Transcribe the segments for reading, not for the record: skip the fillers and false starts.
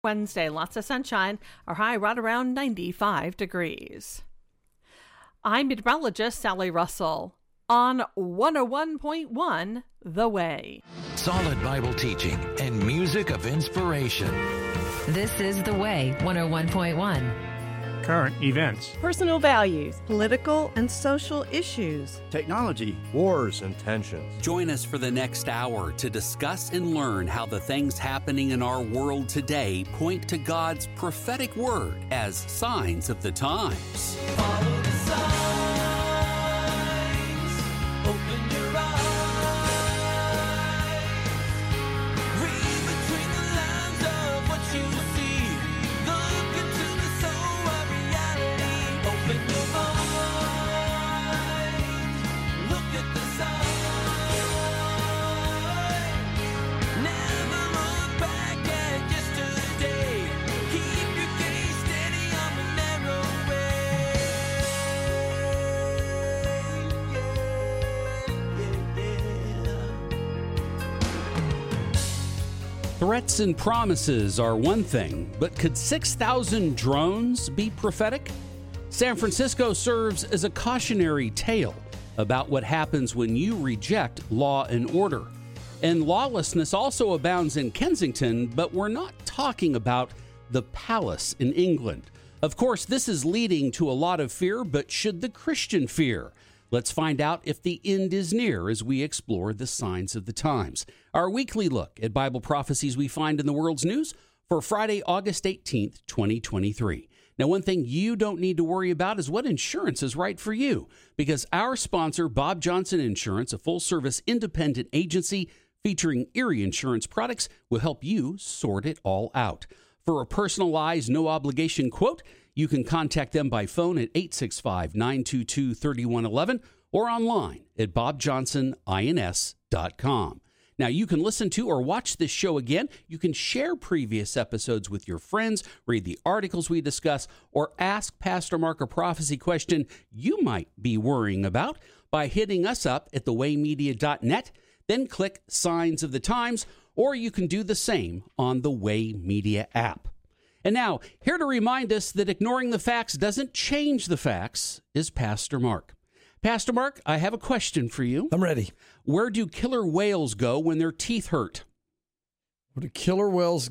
Wednesday, lots of sunshine, our high right around 95 degrees. I'm meteorologist Sally Russell on 101.1 The Way. Solid Bible teaching and music of inspiration. This is The Way, 101.1. Current events, personal values, political and social issues, technology, wars and tensions. Join us for the next hour to discuss and learn how the things happening in our world today point to God's prophetic word as signs of the times. Follow the signs, open your eyes, read between the lines of what you see, look into the soul of reality, open your mind, look at the signs, never look back at yesterday, keep your gaze steady on the narrow Threats and promises are one thing, but could 6,000 drones be prophetic? San Francisco serves as a cautionary tale about what happens when you reject law and order. And lawlessness also abounds in Kensington, but we're not talking about the palace in England. Of course, this is leading to a lot of fear, but should the Christian fear? Let's find out if the end is near as we explore the signs of the times. Our weekly look at Bible prophecies we find in the world's news for Friday, August 18th, 2023. Now, one thing you don't need to worry about is what insurance is right for you, because our sponsor, Bob Johnson Insurance, a full-service independent agency featuring Erie Insurance products, will help you sort it all out. For a personalized, no-obligation quote, you can contact them by phone at 865-922-3111 or online at bobjohnsonins.com. Now, you can listen to or watch this show again. You can share previous episodes with your friends, read the articles we discuss, or ask Pastor Mark a prophecy question you might be worrying about by hitting us up at thewaymedia.net. Then click Signs of the Times, or you can do the same on the Way Media app. And now, here to remind us that ignoring the facts doesn't change the facts is Pastor Mark. Pastor Mark, I have a question for you. I'm ready. Where do killer whales go when their teeth hurt? Where do killer whales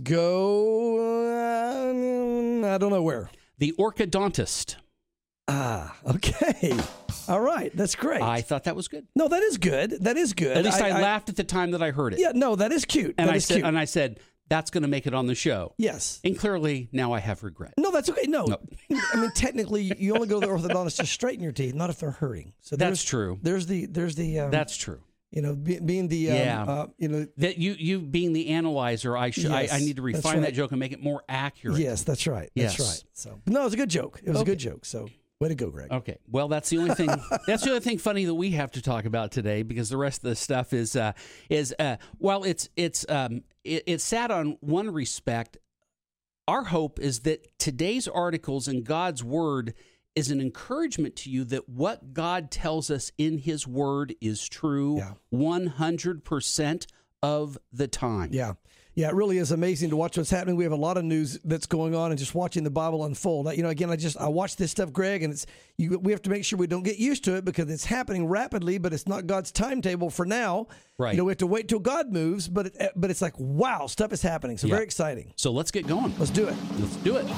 go? I don't know where. The orthodontist. Ah, okay. All right. That's great. I thought that was good. No, that is good. That is good. At least I laughed at the time that I heard it. Yeah, no, that is cute. And I said, that's going to make it on the show. Yes. And clearly, now I have regret. No, that's okay. No. I mean, technically, you only go to the orthodontist to straighten your teeth, not if they're hurting. So that's true. There's the. That's true. You know, being the. That you being the analyzer, I need to refine that joke and make it more accurate. Yes, that's right. That's right. So no, it was a good joke. It was a good joke. So. Way to go, Greg. Okay. Well, that's the only thing. That's the only thing funny that we have to talk about today, because the rest of the stuff is well, it's sad on one respect. Our hope is that today's articles in God's Word is an encouragement to you that what God tells us in His Word is true 100% of the time. Yeah. Yeah, it really is amazing to watch what's happening. We have a lot of news that's going on, and just watching the Bible unfold. You know, again, I watch this stuff, Greg, and we have to make sure we don't get used to it, because it's happening rapidly, but it's not God's timetable for now. Right. You know, we have to wait till God moves, but it's like, wow, stuff is happening. So very exciting. So let's get going. Let's do it. Let's do it.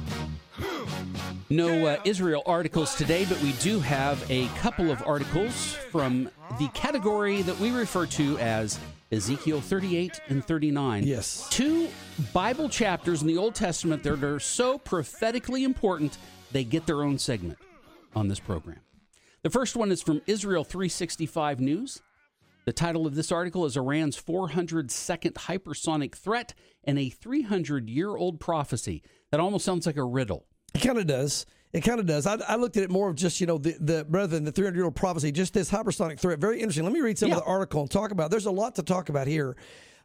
No Israel articles today, but we do have a couple of articles from the category that we refer to as Ezekiel 38 and 39. Yes. Two Bible chapters in the Old Testament that are so prophetically important, they get their own segment on this program. The first one is from Israel 365 News. The title of this article is Iran's 402nd hypersonic threat and a 300-year-old prophecy. That almost sounds like a riddle. It kind of does. It kind of does. I looked at it more of just, the rather than the 300-year-old prophecy, just this hypersonic threat. Very interesting. Let me read some of the article and talk about it. There's a lot to talk about here.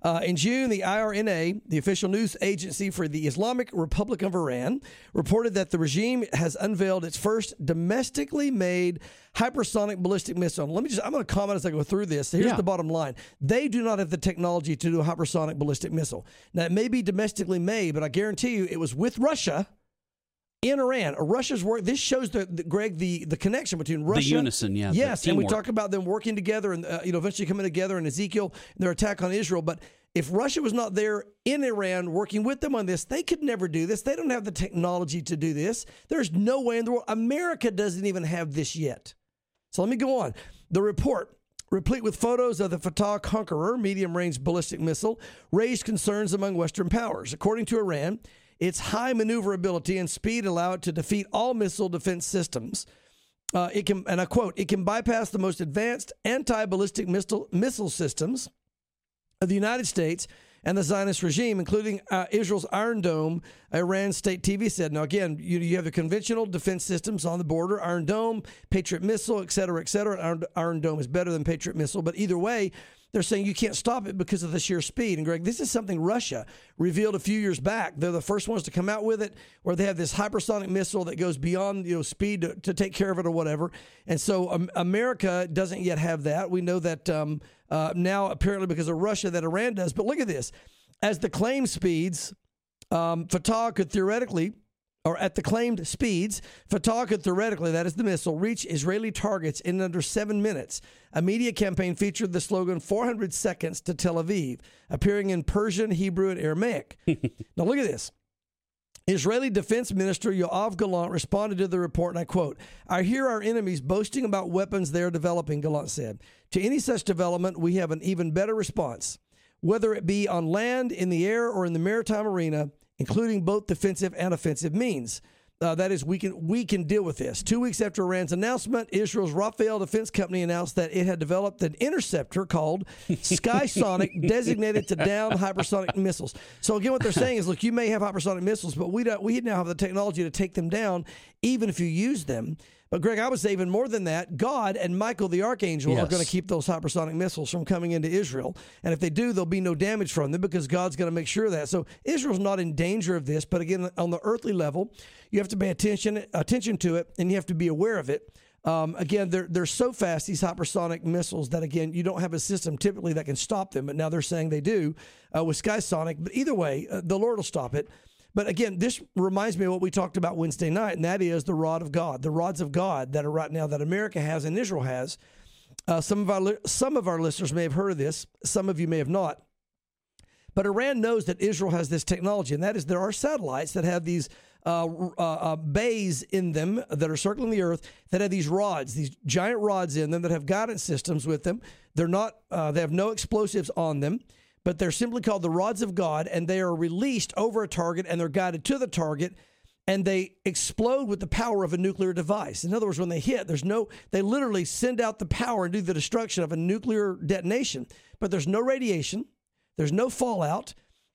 In June, the IRNA, the official news agency for the Islamic Republic of Iran, reported that the regime has unveiled its first domestically made hypersonic ballistic missile. I'm going to comment as I go through this. Here's the bottom line. They do not have the technology to do a hypersonic ballistic missile. Now, it may be domestically made, but I guarantee you it was with Russia in Iran. Russia's work. This shows, Greg, the connection between Russia. The unison, yeah. Yes, and we talk about them working together and eventually coming together in Ezekiel, their attack on Israel. But if Russia was not there in Iran working with them on this, they could never do this. They don't have the technology to do this. There's no way in the world. America doesn't even have this yet. So let me go on. The report, replete with photos of the Fatah Conqueror medium-range ballistic missile, raised concerns among Western powers. According to Iran, its high maneuverability and speed allow it to defeat all missile defense systems. It can, and I quote, it can bypass the most advanced anti-ballistic missile systems of the United States and the Zionist regime, including Israel's Iron Dome, Iran state TV said. Now, again, you have the conventional defense systems on the border, Iron Dome, Patriot missile, et cetera, et cetera. Iron Dome is better than Patriot missile, but either way, they're saying you can't stop it because of the sheer speed. And, Greg, this is something Russia revealed a few years back. They're the first ones to come out with it, where they have this hypersonic missile that goes beyond speed to take care of it or whatever. And so America doesn't yet have that. We know that now, apparently, because of Russia, that Iran does. But look at this. As the claimed speeds, Fatah could theoretically, or at the claimed speeds, Fatah could theoretically, that is the missile, reach Israeli targets in under 7 minutes. A media campaign featured the slogan 400 seconds to Tel Aviv, appearing in Persian, Hebrew, and Aramaic. Now look at this. Israeli Defense Minister Yoav Gallant responded to the report, and I quote, "I hear our enemies boasting about weapons they are developing," Gallant said. "To any such development, we have an even better response, whether it be on land, in the air, or in the maritime arena, including both defensive and offensive means. That is, we can deal with this." 2 weeks after Iran's announcement, Israel's Rafael Defense Company announced that it had developed an interceptor called Skysonic, designated to down hypersonic missiles. So again, what they're saying is, look, you may have hypersonic missiles, but we now have the technology to take them down, even if you use them. But, Greg, I would say even more than that, God and Michael the Archangel are going to keep those hypersonic missiles from coming into Israel. And if they do, there'll be no damage from them because God's going to make sure of that. So Israel's not in danger of this. But, again, on the earthly level, you have to pay attention to it, and you have to be aware of it. Again, they're so fast, these hypersonic missiles, that, again, you don't have a system typically that can stop them. But now they're saying they do with Skysonic. But either way, the Lord will stop it. But again, this reminds me of what we talked about Wednesday night, and that is the rod of God, the rods of God that are right now that America has and Israel has. Some of our listeners may have heard of this. Some of you may have not. But Iran knows that Israel has this technology, and that is there are satellites that have these bays in them that are circling the earth that have these rods, these giant rods in them that have guidance systems with them. They're not. They have no explosives on them. But they're simply called the rods of God, and they are released over a target, and they're guided to the target, and they explode with the power of a nuclear device. In other words, when they hit, they literally send out the power and do the destruction of a nuclear detonation. But there's no radiation, there's no fallout.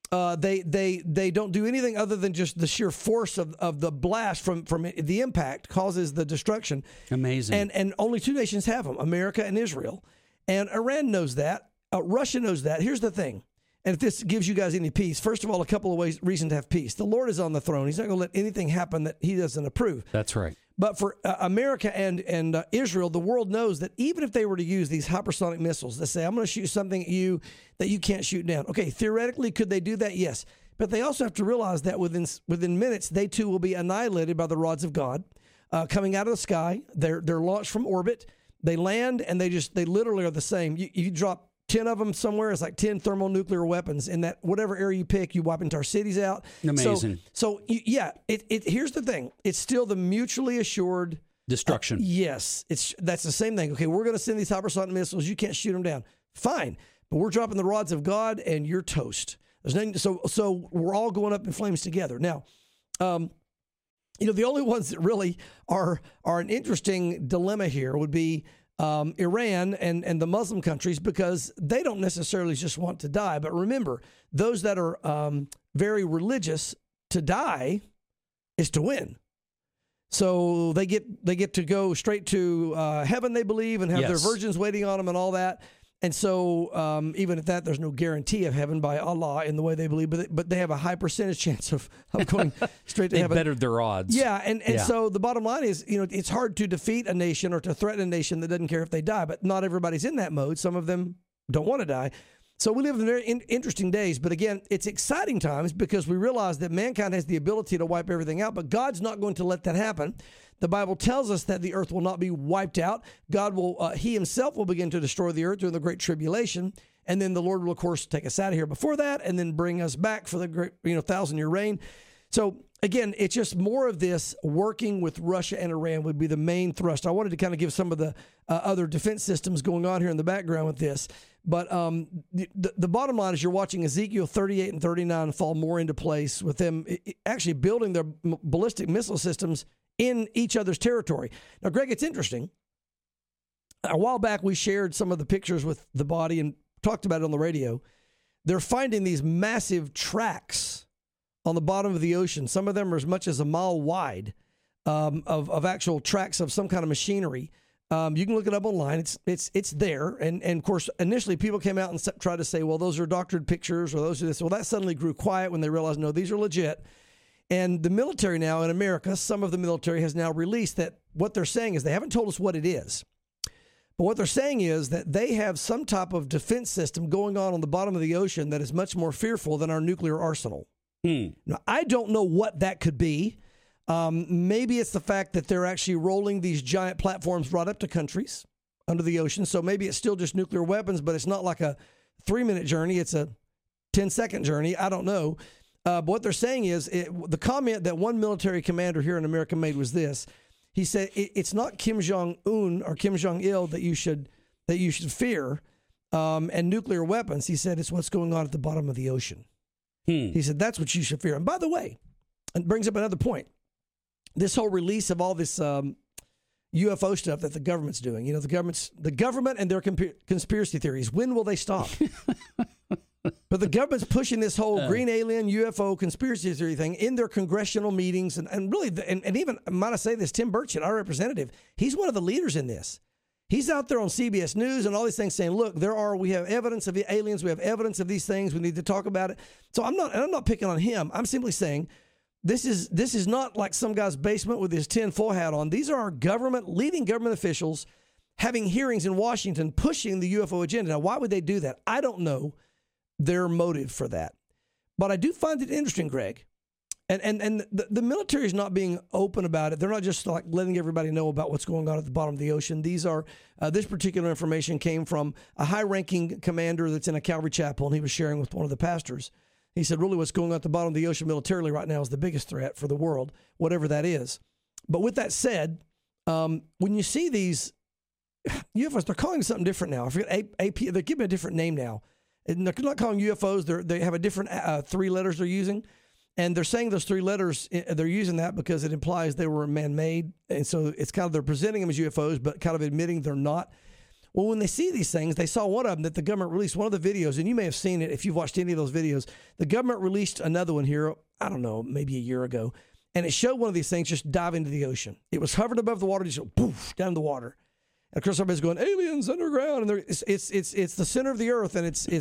They don't do anything other than just the sheer force of the blast from the impact causes the destruction. Amazing. And only two nations have them, America and Israel. And Iran knows that. Russia knows that. Here's the thing. And if this gives you guys any peace, first of all, a couple of reasons to have peace. The Lord is on the throne. He's not going to let anything happen that he doesn't approve. That's right. But for America and Israel, the world knows that even if they were to use these hypersonic missiles, they say, I'm going to shoot something at you that you can't shoot down. Okay, theoretically, could they do that? Yes. But they also have to realize that within minutes, they too will be annihilated by the rods of God coming out of the sky. They're launched from orbit. They land, and they literally are the same. You drop 10 of them somewhere, it's like 10 thermonuclear weapons in that whatever area you pick, you wipe entire cities out. Amazing. So here's the thing. It's still the mutually assured destruction. Yes. That's the same thing. Okay, we're going to send these hypersonic missiles. You can't shoot them down. Fine. But we're dropping the rods of God and you're toast. There's nothing, so we're all going up in flames together. Now, the only ones that really are an interesting dilemma here would be Iran and the Muslim countries, because they don't necessarily just want to die. But remember, those that are very religious, to die is to win. So they get to go straight to heaven, they believe, and have their virgins waiting on them and all that. And so even at that, there's no guarantee of heaven by Allah in the way they believe, but they have a high percentage chance of going straight to They heaven. bettered their odds. Yeah, and so the bottom line is, it's hard to defeat a nation or to threaten a nation that doesn't care if they die, but not everybody's in that mode. Some of them don't want to die. So we live in very interesting days, but again, it's exciting times because we realize that mankind has the ability to wipe everything out, but God's not going to let that happen. The Bible tells us that the earth will not be wiped out. God will, he himself will begin to destroy the earth during the Great Tribulation. And then the Lord will, of course, take us out of here before that and then bring us back for the great, 1,000-year reign. So again, it's just more of this working with Russia and Iran would be the main thrust. I wanted to kind of give some of the other defense systems going on here in the background with this. But the bottom line is you're watching Ezekiel 38 and 39 fall more into place with them actually building their ballistic missile systems in each other's territory. Now, Greg, it's interesting. A while back, we shared some of the pictures with the body and talked about it on the radio. They're finding these massive tracks on the bottom of the ocean. Some of them are as much as a mile wide of actual tracks of some kind of machinery. You can look it up online. It's there. And of course, initially people came out and tried to say, well, those are doctored pictures or those are this. Well, that suddenly grew quiet when they realized, no, these are legit. And the military now in America, some of the military has now released that what they're saying is they haven't told us what it is. But what they're saying is that they have some type of defense system going on the bottom of the ocean that is much more fearful than our nuclear arsenal. Now, I don't know what that could be. Maybe it's the fact that they're actually rolling these giant platforms right up to countries under the ocean. So maybe it's still just nuclear weapons, but it's not like a 3-minute journey. It's a 10-second journey. I don't know. But what they're saying is the comment that one military commander here in America made was this. He said, it's not Kim Jong-un or Kim Jong-il that you should fear and nuclear weapons. He said, it's what's going on at the bottom of the ocean. He said, that's what you should fear. And by the way, it brings up another point. This whole release of all this UFO stuff that the government's doing, the government and their conspiracy theories, when will they stop? But the government's pushing this whole green alien UFO conspiracy theory thing in their congressional meetings. And really, and even, might I say this, Tim Burchett, our representative, he's one of the leaders in this. He's out there on CBS News and all these things saying, look, we have evidence of the aliens. We have evidence of these things. We need to talk about it. So I'm not picking on him. I'm simply saying this is not like some guy's basement with his tinfoil hat on. These are our leading government officials having hearings in Washington pushing the UFO agenda. Now, why would they do that? I don't know their motive for that. But I do find it interesting, Greg. And the military is not being open about it. They're not just like letting everybody know about what's going on at the bottom of the ocean. These are this particular information came from a high-ranking commander that's in a Calvary chapel, and he was sharing with one of the pastors. He said, really what's going on at the bottom of the ocean militarily right now is the biggest threat for the world, whatever that is. But with that said, when you see these UFOs, they're calling it something different now. I forget, AP, they're giving it a different name now. And they're not calling UFOs. They have a different 3 letters they're using. And they're saying those 3 letters, they're using that because it implies they were man-made. And so it's kind of, they're presenting them as UFOs, but kind of admitting they're not. Well, when they see these things, they saw one of them that the government released, one of the videos, and you may have seen it if you've watched any of those videos. The government released another one here, I don't know, maybe a year ago. And it showed one of these things just dive into the ocean. It was hovered above the water, just poof, down in the water. And of course, everybody's going, aliens underground, and it's the center of the earth, and it's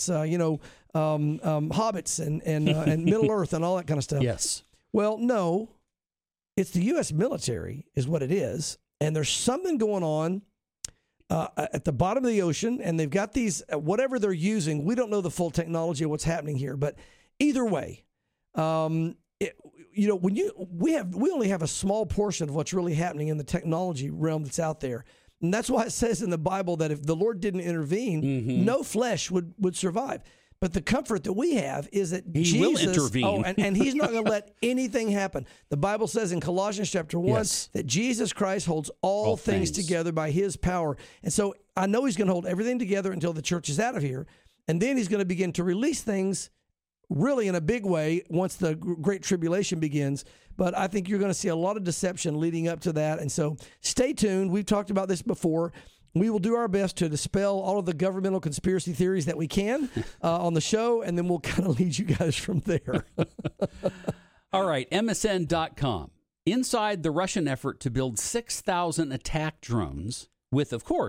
hobbits and Middle Earth and all that kind of stuff. Yes. Well, no, it's the U.S. military is what it is, and there's something going on at the bottom of the ocean, and they've got these whatever they're using. We don't know the full technology of what's happening here, but either way, when we only have a small portion of what's really happening in the technology realm that's out there. And that's why it says in the Bible that if the Lord didn't intervene, no flesh would survive. But the comfort that we have is that He will intervene. And he's not going to let anything happen. The Bible says in Colossians chapter 1 that Jesus Christ holds all things together by his power. And so I know he's going to hold everything together until the church is out of here. And then he's going to begin to release things really in a big way once the Great Tribulation begins. But I think you're going to see a lot of deception leading up to that. And so stay tuned. We've talked about this before. We will do our best to dispel all of the governmental conspiracy theories that we can on the show, and then we'll kind of lead you guys from there. All right, MSN.com. Inside the Russian effort to build 6,000 attack drones with, of course,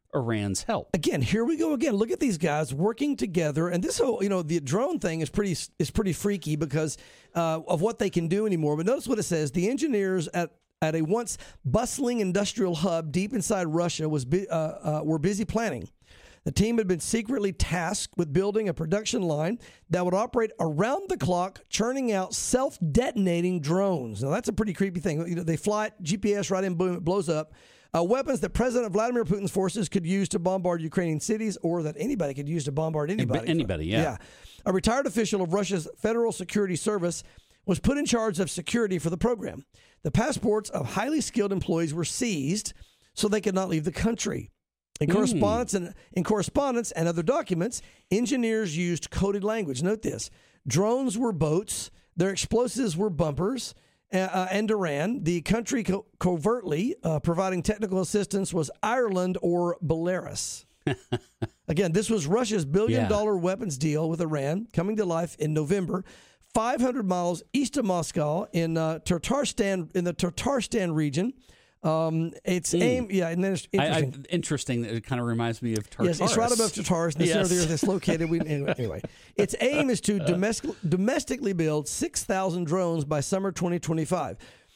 Iran's help. Again, here we go again. Look at these guys working together, and this whole, the drone thing is pretty freaky because of what they can do anymore. But notice what it says: the engineers at a once bustling industrial hub deep inside Russia were busy planning. The team had been secretly tasked with building a production line that would operate around the clock, churning out self-detonating drones. Now that's a pretty creepy thing. They fly it, GPS right in, boom, it blows up. Weapons that President Vladimir Putin's forces could use to bombard Ukrainian cities, or that anybody could use to bombard anybody. Anybody, yeah. A retired official of Russia's Federal Security Service was put in charge of security for the program. The passports of highly skilled employees were seized so they could not leave the country. In correspondence and other documents, engineers used coded language. Note this: drones were boats, their explosives were bumpers. And Iran, the country covertly providing technical assistance was Ireland or Belarus. Again, this was Russia's billion-dollar weapons deal with Iran coming to life in November, 500 miles east of Moscow in Tatarstan, in the Tatarstan region. It's aimed, and then it's interesting. Interesting. It kind of reminds me of Tartarus. Yes, it's right above Tartarus. The center of the earth is located. Anyway, its aim is to domestically build 6,000 drones by summer 2025.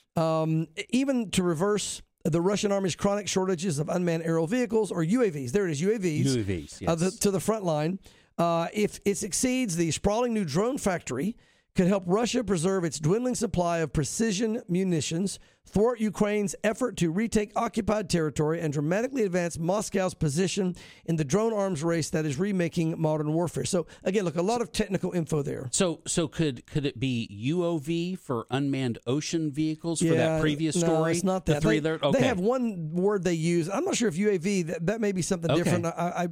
Even to reverse the Russian Army's chronic shortages of unmanned aerial vehicles, or UAVs. There it is, UAVs. UAVs, yes. To the front line. If it succeeds, the sprawling new drone factory could help Russia preserve its dwindling supply of precision munitions, thwart Ukraine's effort to retake occupied territory, and dramatically advance Moscow's position in the drone arms race that is remaking modern warfare. So, again, look, a lot of technical info there. So could it be UOV for unmanned ocean vehicles for that previous story? No, it's not that. They have one word they use. I'm not sure if UAV, that may be something different.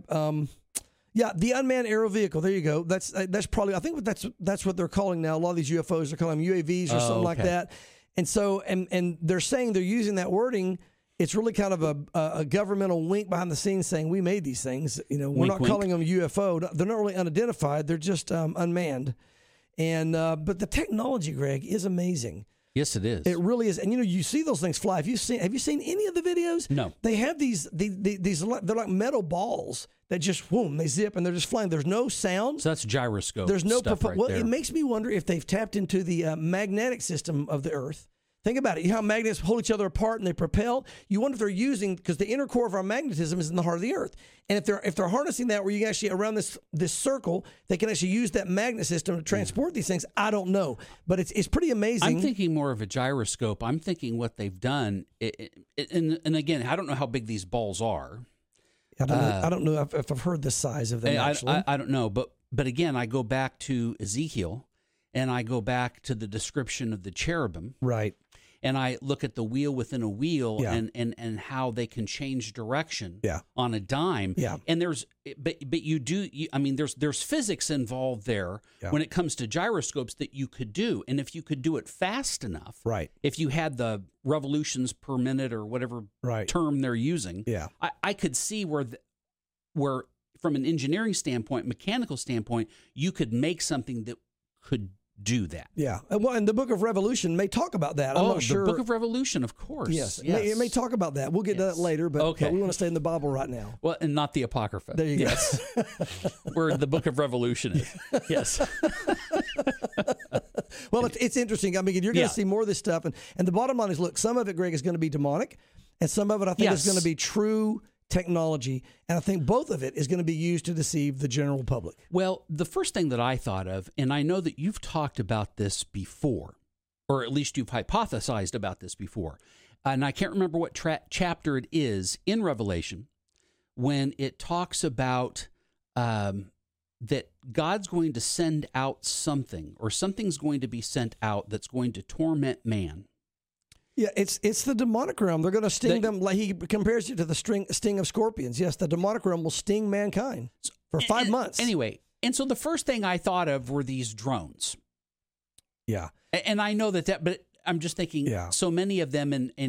Yeah, the unmanned aerial vehicle. There you go. That's probably. I think that's what they're calling now. A lot of these UFOs are calling them UAVs or something like that. And so, and they're saying they're using that wording. It's really kind of a governmental wink behind the scenes, saying we made these things. We're not calling them UFO. They're not really unidentified. They're just unmanned. And but the technology, Greg, is amazing. Yes, it is. It really is. And you see those things fly. Have you seen any of the videos? No. They have these they're like metal balls that just they zip and they're just flying. There's no sound. So that's gyroscope. There's no stuff right there. It makes me wonder if they've tapped into the magnetic system of the Earth. Think about it. You know how magnets hold each other apart and they propel? You wonder if they're using, because the inner core of our magnetism is in the heart of the Earth. And if they're harnessing that, where you can actually, around this circle, they can actually use that magnet system to transport these things. I don't know. But it's pretty amazing. I'm thinking more of a gyroscope. I'm thinking what they've done. And again, I don't know how big these balls are. I don't know if I've heard the size of them, actually. I don't know. But again, I go back to Ezekiel, and I go back to the description of the cherubim. Right. And I look at the wheel within a wheel and how they can change direction on a dime. Yeah. And there's physics involved there when it comes to gyroscopes that you could do. And if you could do it fast enough, right, if you had the revolutions per minute or whatever term they're using, I could see where from an engineering standpoint, mechanical standpoint, you could make something that could do that. Yeah. Well, and the Book of Revolution may talk about that. I'm not sure. The Book of Revolution, of course. Yes. It may talk about that. We'll get to that later, but we want to stay in the Bible right now. Well, and not the Apocrypha. There you go. Where the Book of Revolution is. Yes. Well, it's interesting. I mean, you're going to see more of this stuff. And the bottom line is, look, some of it, Greg, is going to be demonic, and some of it, I think, is going to be true technology, and I think both of it is going to be used to deceive the general public. Well, the first thing that I thought of, and I know that you've talked about this before, or at least you've hypothesized about this before, and I can't remember what chapter it is in Revelation, when it talks about that God's going to send out something, or something's going to be sent out that's going to torment man. Yeah, it's the demonic realm. They're going to sting them. Like he compares it to the sting of scorpions. Yes, the demonic realm will sting mankind for 5 months. Anyway, and so the first thing I thought of were these drones. Yeah. And I know that, but I'm just thinking so many of them, and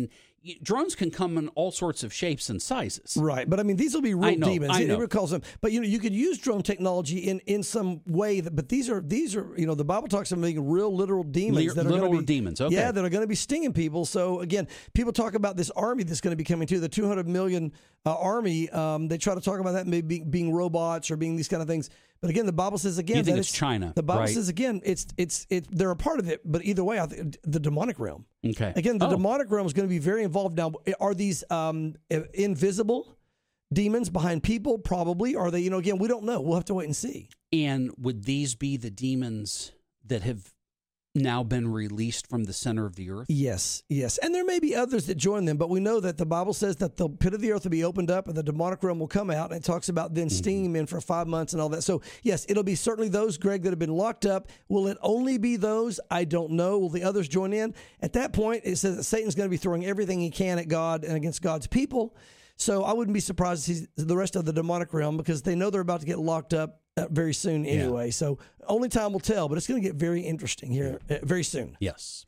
drones can come in all sorts of shapes and sizes. Right, but I mean, these will be real I know, demons. I know. It calls them, but you could use drone technology in some way. But these are the Bible talks about being real literal demons that are Literal going to be demons, okay. Yeah, that are going to be stinging people. So again, people talk about this army that's going to be coming to the 200 million army. They try to talk about that maybe being robots or being these kind of things. But again, the Bible says again You think that it's China, The Bible right? says again, it's they're a part of it. But either way, I think the demonic realm. Okay. Again, the demonic realm is going to be very involved. Now, are these invisible demons behind people? Probably. Are they? Again, we don't know. We'll have to wait and see. And would these be the demons that have now been released from the center of the earth? Yes. And there may be others that join them, but we know that the Bible says that the pit of the earth will be opened up and the demonic realm will come out. And it talks about then stinging men for 5 months and all that. So, yes, it'll be certainly those, Greg, that have been locked up. Will it only be those? I don't know. Will the others join in? At that point, it says that Satan's going to be throwing everything he can at God and against God's people. So I wouldn't be surprised to see the rest of the demonic realm because they know they're about to get locked up very soon anyway. So only time will tell, but it's going to get very interesting here very soon. Yes.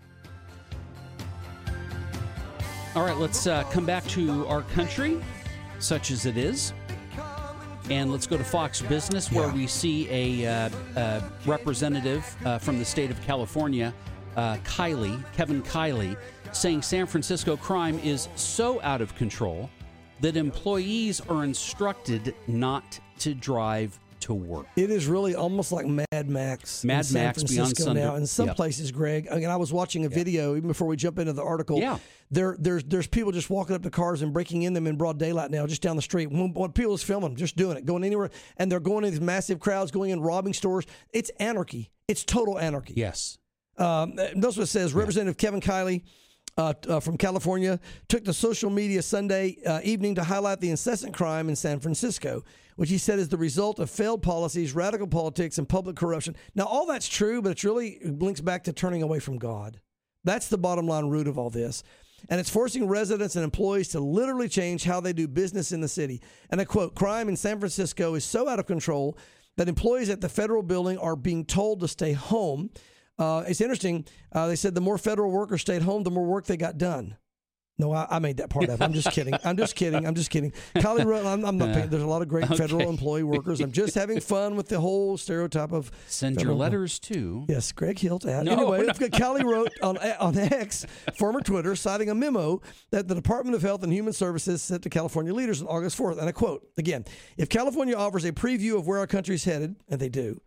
All right, let's come back to our country, such as it is. And let's go to Fox Business, where we see a representative from the state of California, Kevin Kiley, saying San Francisco crime is so out of control that employees are instructed not to drive to work. It is really almost like Mad Max. Mad in San Max Francisco beyond Sunday. now. In some Yep. places, Greg, I was watching a video even before we jump into the article. Yeah. There's people just walking up to cars and breaking in them in broad daylight now, just down the street. When people is filming, just doing it, going anywhere, and they're going in these massive crowds, going in, robbing stores. It's anarchy. It's total anarchy. Yes. That's what it says. Representative Kevin Kiley from California took to social media Sunday evening to highlight the incessant crime in San Francisco, which he said is the result of failed policies, radical politics, and public corruption. Now, all that's true, but it really links back to turning away from God. That's the bottom line root of all this. And it's forcing residents and employees to literally change how they do business in the city. And I quote, crime in San Francisco is so out of control that employees at the federal building are being told to stay home. It's interesting. They said the more federal workers stayed home, the more work they got done. No, I made that part up. I'm just kidding. I'm just kidding. Kylie wrote, I'm not paying. There's a lot of great federal employee workers. I'm just having fun with the whole stereotype of Send your federal letters to. Yes, Greg Hilt. No, Anyway, no. Callie wrote on X, former Twitter, citing a memo that the Department of Health and Human Services sent to California leaders on August 4th. And I quote, again, if California offers a preview of where our country's headed, and they do,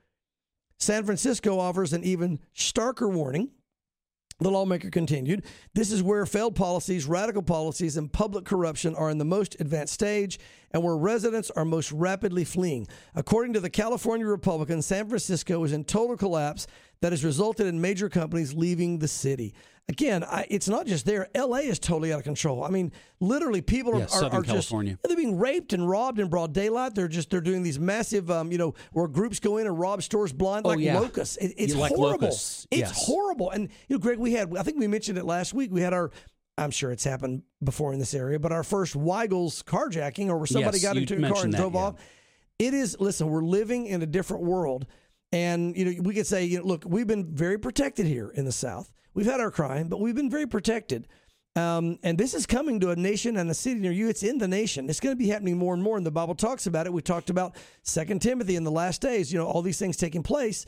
San Francisco offers an even starker warning. The lawmaker continued, this is where failed policies, radical policies, and public corruption are in the most advanced stage and where residents are most rapidly fleeing. According to the California Republican, San Francisco is in total collapse that has resulted in major companies leaving the city. Again, it's not just there. L.A. is totally out of control. I mean, literally, people are Southern just California. they're being raped and robbed in broad daylight. They're doing these massive, where groups go in and rob stores blind like locusts. It's Like horrible. locusts, It's yes. horrible. And Greg, I think we mentioned it last week. We had I'm sure it's happened before in this area, but our first Weigel's carjacking, or where somebody Yes, got you into a car mentioned and that, drove yeah. off. It is. Listen, we're living in a different world, and we could say, look, we've been very protected here in the South. We've had our crime, but we've been very protected. And this is coming to a nation and a city near you. It's in the nation. It's going to be happening more and more. And the Bible talks about it. We talked about 2 Timothy in the last days, all these things taking place.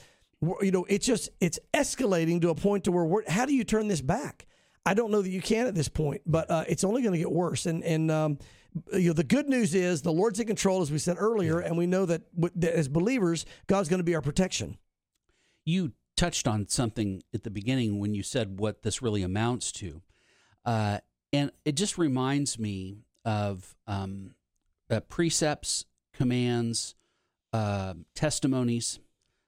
It's escalating to a point to where how do you turn this back? I don't know that you can at this point, but it's only going to get worse. And the good news is the Lord's in control, as we said earlier, and we know that as believers, God's going to be our protection. You touched on something at the beginning when you said what this really amounts to. And it just reminds me of precepts, commands, testimonies,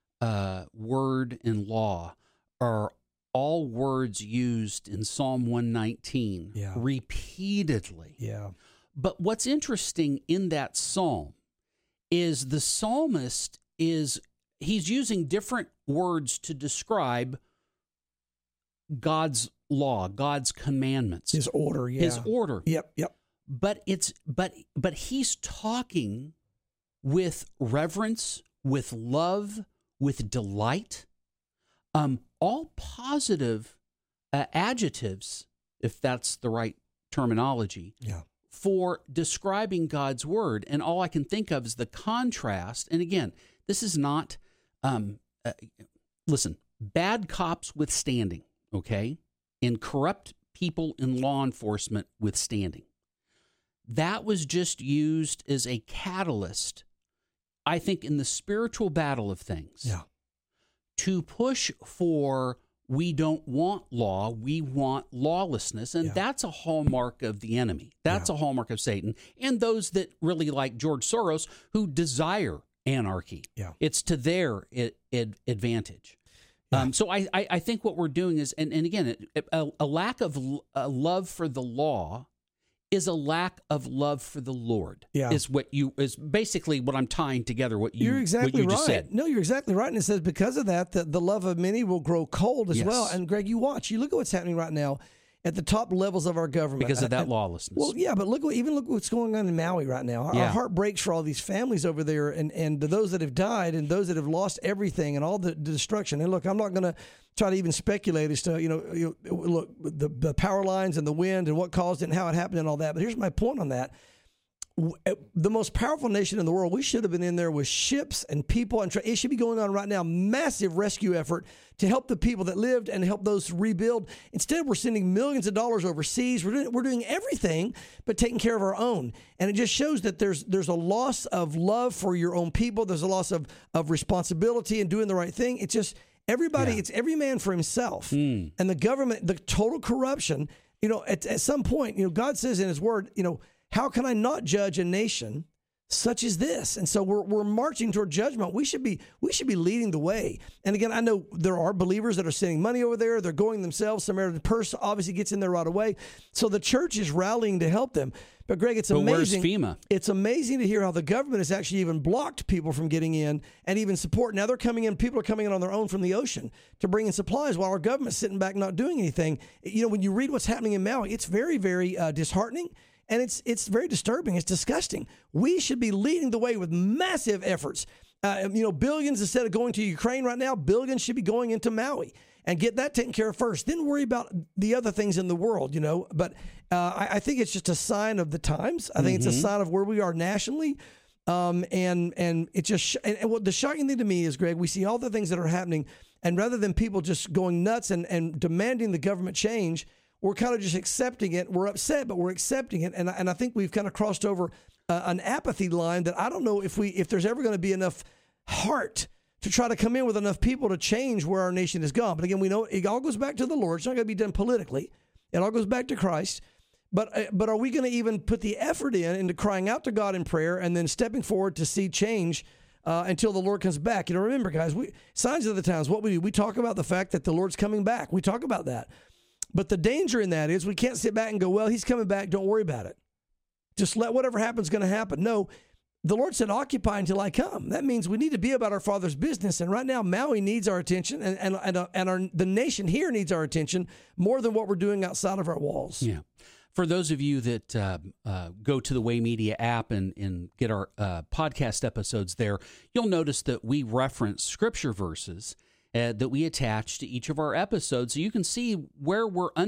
word, and law are all words used in Psalm 119 repeatedly. Yeah. But what's interesting in that psalm is the psalmist he's using different words to describe God's law, God's commandments, His order, yeah. His order. Yep. But he's talking with reverence, with love, with delight, all positive adjectives, if that's the right terminology for describing God's word. And all I can think of is the contrast. And again, this is not, listen, bad cops withstanding, okay? And corrupt people in law enforcement withstanding. That was just used as a catalyst, I think, in the spiritual battle of things, to push for, we don't want law, we want lawlessness. And that's a hallmark of the enemy. That's a hallmark of Satan. And those that really like George Soros, who desire anarchy. It's to their advantage. So I think what we're doing is, and again, a lack of love for the law is a lack of love for the Lord. Is basically what I'm tying together. You're exactly right. Just said. No, you're exactly right. And it says because of that, the love of many will grow cold as well. And Greg, you look at what's happening right now at the top levels of our government because of that lawlessness. Well, yeah, but look what's going on in Maui right now. Our heart breaks for all these families over there, and those that have died, and those that have lost everything, and all the destruction. And look, I'm not going to try to even speculate as to look the power lines and the wind and what caused it and how it happened and all that. But here's my point on that. The most powerful nation in the world, we should have been in there with ships and people, and it should be going on right now, massive rescue effort to help the people that lived and help those rebuild. Instead, we're sending millions of dollars overseas. We're doing everything but taking care of our own. And it just shows that there's a loss of love for your own people. There's a loss of responsibility and doing the right thing. It's just everybody, it's every man for himself. And the government, the total corruption, at some point, God says in his word, how can I not judge a nation such as this? And so we're marching toward judgment. We should be leading the way. And again, I know there are believers that are sending money over there. They're going themselves. Samaritan Purse obviously gets in there right away. So the church is rallying to help them. But Greg, it's amazing. Where's FEMA? It's amazing to hear how the government has actually even blocked people from getting in and even support. Now they're coming in. People are coming in on their own from the ocean to bring in supplies while our government's sitting back not doing anything. When you read what's happening in Maui, it's very, very disheartening. And it's very disturbing. It's disgusting. We should be leading the way with massive efforts. Billions, instead of going to Ukraine right now, billions should be going into Maui and get that taken care of first. Then worry about the other things in the world, But I think it's just a sign of the times. I think it's a sign of where we are nationally. And it's just, and what the shocking thing to me is, Greg, we see all the things that are happening. And rather than people just going nuts and demanding the government change, we're kind of just accepting it. We're upset, but we're accepting it. And I think we've kind of crossed over an apathy line that I don't know if there's ever going to be enough heart to try to come in with enough people to change where our nation has gone. But again, we know it all goes back to the Lord. It's not going to be done politically. It all goes back to Christ. But are we going to even put the effort into crying out to God in prayer and then stepping forward to see change until the Lord comes back? Remember, guys, signs of the times, what we do, we talk about the fact that the Lord's coming back. We talk about that. But the danger in that is we can't sit back and go, well, he's coming back. Don't worry about it. Just let whatever happens going to happen. No, the Lord said, occupy until I come. That means we need to be about our Father's business. And right now, Maui needs our attention, and the nation here needs our attention more than what we're doing outside of our walls. Yeah. For those of you that go to the Way Media app and get our podcast episodes there, you'll notice that we reference scripture verses that we attach to each of our episodes, so you can see where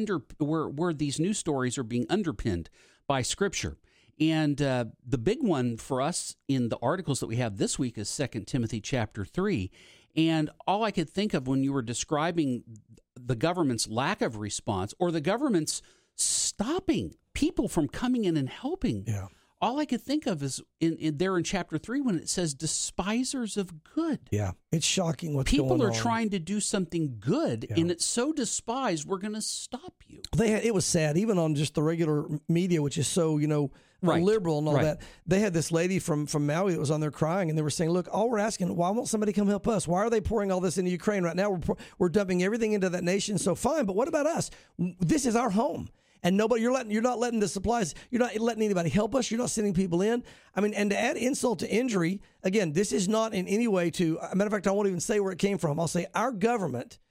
where these news stories are being underpinned by Scripture. And the big one for us in the articles that we have this week is 2 Timothy chapter 3. And all I could think of when you were describing the government's lack of response or the government's stopping people from coming in and helping. Yeah. All I could think of is in chapter 3 when it says despisers of good. Yeah, it's shocking what's going on. People are trying to do something good, and it's so despised, we're going to stop you. It was sad, even on just the regular media, which is so, liberal and all that. They had this lady from Maui that was on there crying, and they were saying, look, all we're asking, why won't somebody come help us? Why are they pouring all this into Ukraine right now? We're dumping everything into that nation, so fine, but what about us? This is our home. And you're not letting the supplies, you're not letting anybody help us. You're not sending people in. I mean, and to add insult to injury, again, this is not in any way a matter of fact, I won't even say where it came from. I'll say our government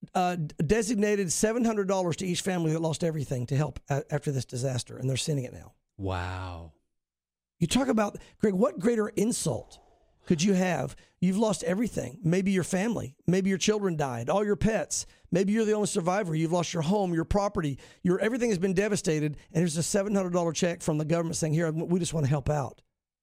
designated $700 to each family that lost everything to help after this disaster, and they're sending it now. Wow. You talk about, Greg, what greater insult could you have? You've lost everything. Maybe your family. Maybe your children died. All your pets. Maybe you're the only survivor. You've lost your home, your property. Everything has been devastated. And here's a $700 check from the government saying, here, we just want to help out.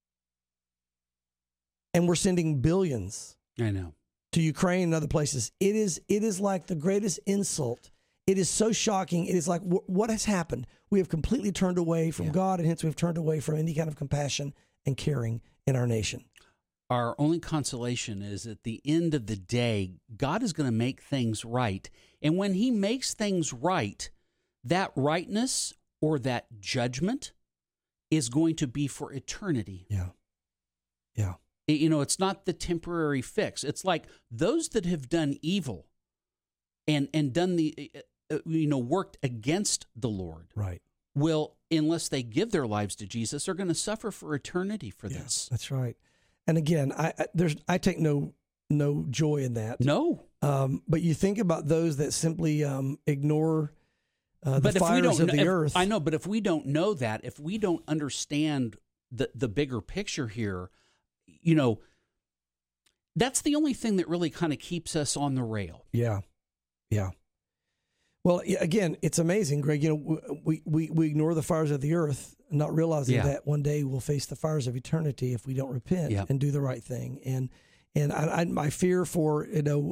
And we're sending billions. I know. To Ukraine and other places. It is like the greatest insult. It is so shocking. It is like, what has happened? We have completely turned away from God, and hence we've turned away from any kind of compassion and caring in our nation. Our only consolation is at the end of the day, God is going to make things right. And when he makes things right, that rightness or that judgment is going to be for eternity. Yeah. Yeah. You know, it's not the temporary fix. It's like those that have done evil and done the, worked against the Lord. Right. Will, unless they give their lives to Jesus, are going to suffer for eternity for this. That's right. And again, I take no joy in that. No. But you think about those that simply ignore the fires of the earth. I know, but if we don't know that, if we don't understand the bigger picture here, that's the only thing that really kind of keeps us on the rail. Yeah. Yeah. Well, again, it's amazing, Greg. We ignore the fires of the earth, not realizing that one day we'll face the fires of eternity if we don't repent and do the right thing. And my fear for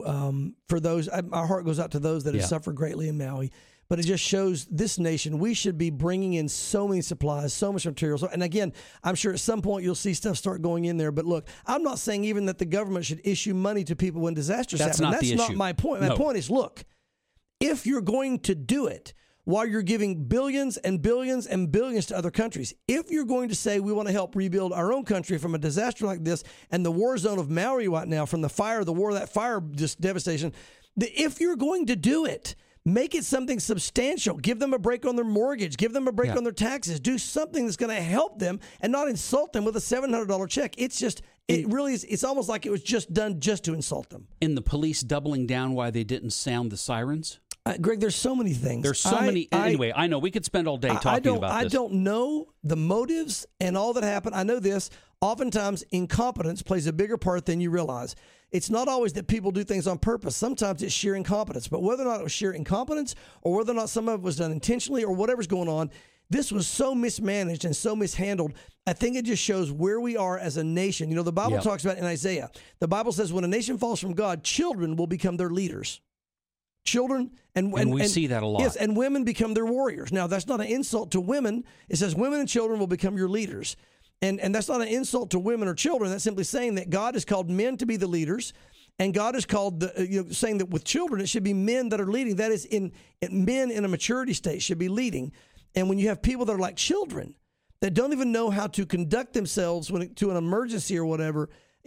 those, my heart goes out to those that have suffered greatly in Maui. But it just shows this nation, we should be bringing in so many supplies, so much material. So, and again, I'm sure at some point you'll see stuff start going in there. But look, I'm not saying even that the government should issue money to people when disasters happen. That's not my point. My point is, look, if you're going to do it while you're giving billions and billions and billions to other countries, if you're going to say we want to help rebuild our own country from a disaster like this and the war zone of Maui right now, from the fire, the war, that fire just devastation, if you're going to do it, make it something substantial. Give them a break on their mortgage. Give them a break on their taxes. Do something that's going to help them and not insult them with a $700 check. It's just, it really is, it's almost like it was just done just to insult them. And the police doubling down why they didn't sound the sirens? Greg, there's so many things. There's so many. Anyway, I know we could spend all day talking about this. I don't know the motives and all that happened. I know this. Oftentimes, incompetence plays a bigger part than you realize. It's not always that people do things on purpose. Sometimes it's sheer incompetence. But whether or not it was sheer incompetence or whether or not some of it was done intentionally or whatever's going on, this was so mismanaged and so mishandled. I think it just shows where we are as a nation. You know, the Bible talks about in Isaiah, the Bible says when a nation falls from God, children will become their leaders. Children and we see that a lot. Yes, and women become their warriors. Now, that's not an insult to women. It says women and children will become your leaders. And that's not an insult to women or children. That's simply saying that God has called men to be the leaders, and God has called saying that with children it should be men that are leading. That is, men in a maturity state should be leading. And when you have people that are like children that don't even know how to conduct themselves to an emergency or whatever.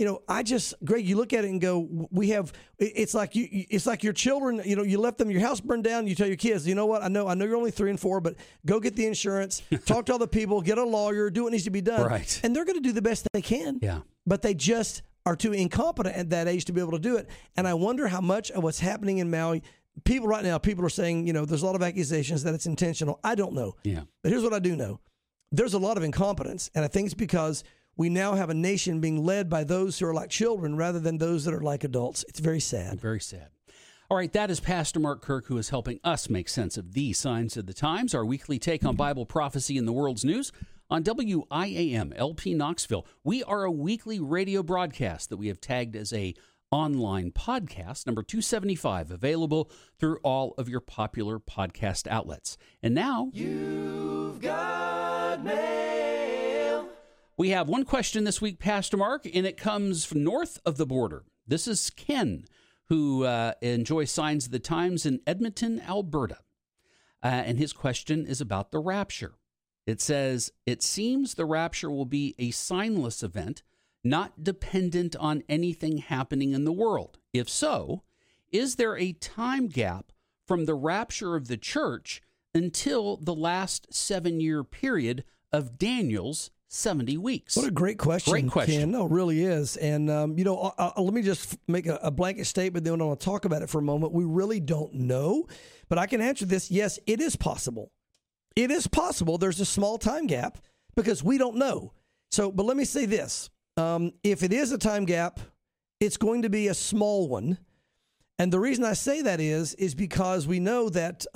Greg, you look at it and go, it's like your children, you left them, your house burned down, you tell your kids, you know what, I know you're only 3 and 4, but go get the insurance, talk to other people, get a lawyer, do what needs to be done. Right. And they're going to do the best they can. Yeah. But they just are too incompetent at that age to be able to do it. And I wonder how much of what's happening in Maui, people are saying, there's a lot of accusations that it's intentional. I don't know. Yeah. But here's what I do know. There's a lot of incompetence. And I think it's because we now have a nation being led by those who are like children rather than those that are like adults. It's very sad. Very sad. All right, that is Pastor Mark Kirk, who is helping us make sense of the signs of the times, our weekly take on Bible prophecy in the world's news on WIAM LP Knoxville. We are a weekly radio broadcast that we have tagged as a online podcast, number 275, available through all of your popular podcast outlets. And now, You've Got Mail. We have one question this week, Pastor Mark, and it comes from north of the border. This is Ken, who enjoys Signs of the Times in Edmonton, Alberta. And his question is about the rapture. It says, it seems the rapture will be a signless event, not dependent on anything happening in the world. If so, is there a time gap from the rapture of the church until the last 7-year period of Daniel's 70 weeks? What a great question. Great question. Ken. No, it really is. And, let me just make a blanket statement, then I want to talk about it for a moment. We really don't know, but I can answer this. Yes, it is possible. It is possible there's a small time gap because we don't know. So, but let me say this. If it is a time gap, it's going to be a small one. And the reason I say that is because we know that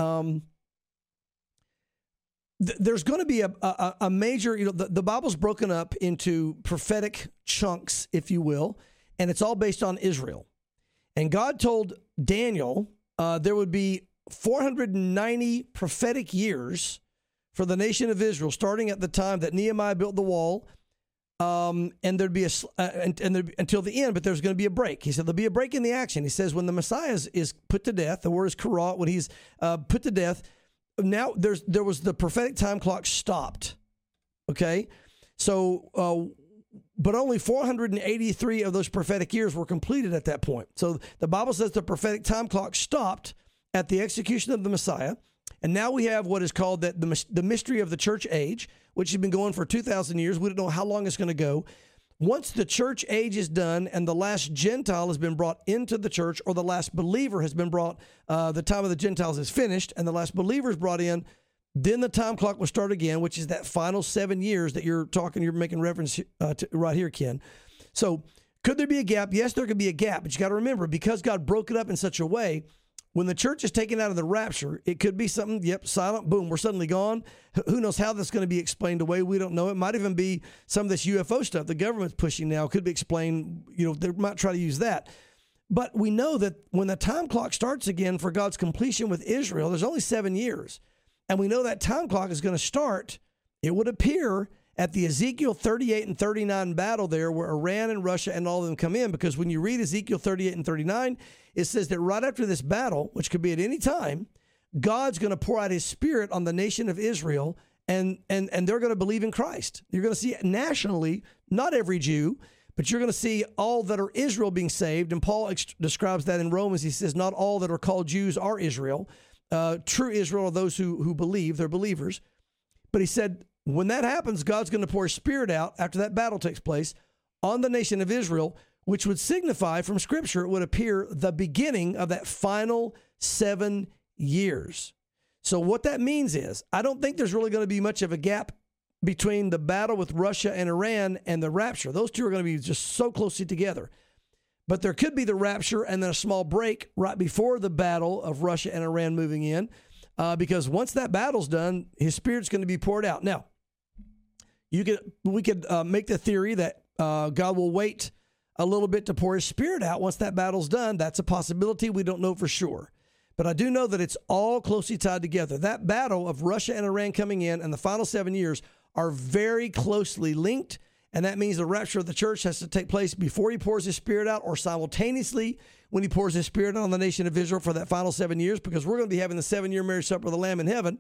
there's going to be a major, the Bible's broken up into prophetic chunks, if you will, and it's all based on Israel. And God told Daniel there would be 490 prophetic years for the nation of Israel, starting at the time that Nehemiah built the wall, and there'd be until the end, but there's going to be a break. He said there'll be a break in the action. He says when the Messiah is put to death, the word is karat, when he's put to death, now there was the prophetic time clock stopped. Okay, so but only 483 of those prophetic years were completed at that point. So the Bible says the prophetic time clock stopped at the execution of the Messiah. And now we have what is called the mystery of the church age, which has been going for 2,000 years. We don't know how long it's going to go. Once the church age is done and the last Gentile has been brought into the church, or the last believer has been brought, the time of the Gentiles is finished and the last believer is brought in, then the time clock will start again, which is that final 7 years that you're making reference to right here, Ken. So could there be a gap? Yes, there could be a gap, but you got to remember, because God broke it up in such a way, when the church is taken out of the rapture, it could be something, silent, boom, we're suddenly gone. Who knows how that's going to be explained away? We don't know. It might even be some of this UFO stuff the government's pushing now. Could be explained, they might try to use that. But we know that when the time clock starts again for God's completion with Israel, there's only 7 years. And we know that time clock is going to start, it would appear, at the Ezekiel 38 and 39 battle there, where Iran and Russia and all of them come in. Because when you read Ezekiel 38 and 39, it says that right after this battle, which could be at any time, God's going to pour out his spirit on the nation of Israel, and they're going to believe in Christ. You're going to see nationally, not every Jew, but you're going to see all that are Israel being saved. And Paul describes that in Romans. He says, not all that are called Jews are Israel. True Israel are those who believe, they're believers. But he said, when that happens, God's going to pour his spirit out after that battle takes place on the nation of Israel, which would signify from Scripture, it would appear the beginning of that final 7 years. So what that means is, I don't think there's really going to be much of a gap between the battle with Russia and Iran and the rapture. Those two are going to be just so closely together. But there could be the rapture and then a small break right before the battle of Russia and Iran moving in, because once that battle's done, his spirit's going to be poured out. Now, we could make the theory that God will wait a little bit to pour his spirit out once that battle's done. That's a possibility. We don't know for sure. But I do know that it's all closely tied together. That battle of Russia and Iran coming in and the final 7 years are very closely linked. And that means the rapture of the church has to take place before he pours his spirit out, or simultaneously when he pours his spirit out on the nation of Israel for that final 7 years, because we're going to be having the 7-year marriage supper of the Lamb in heaven.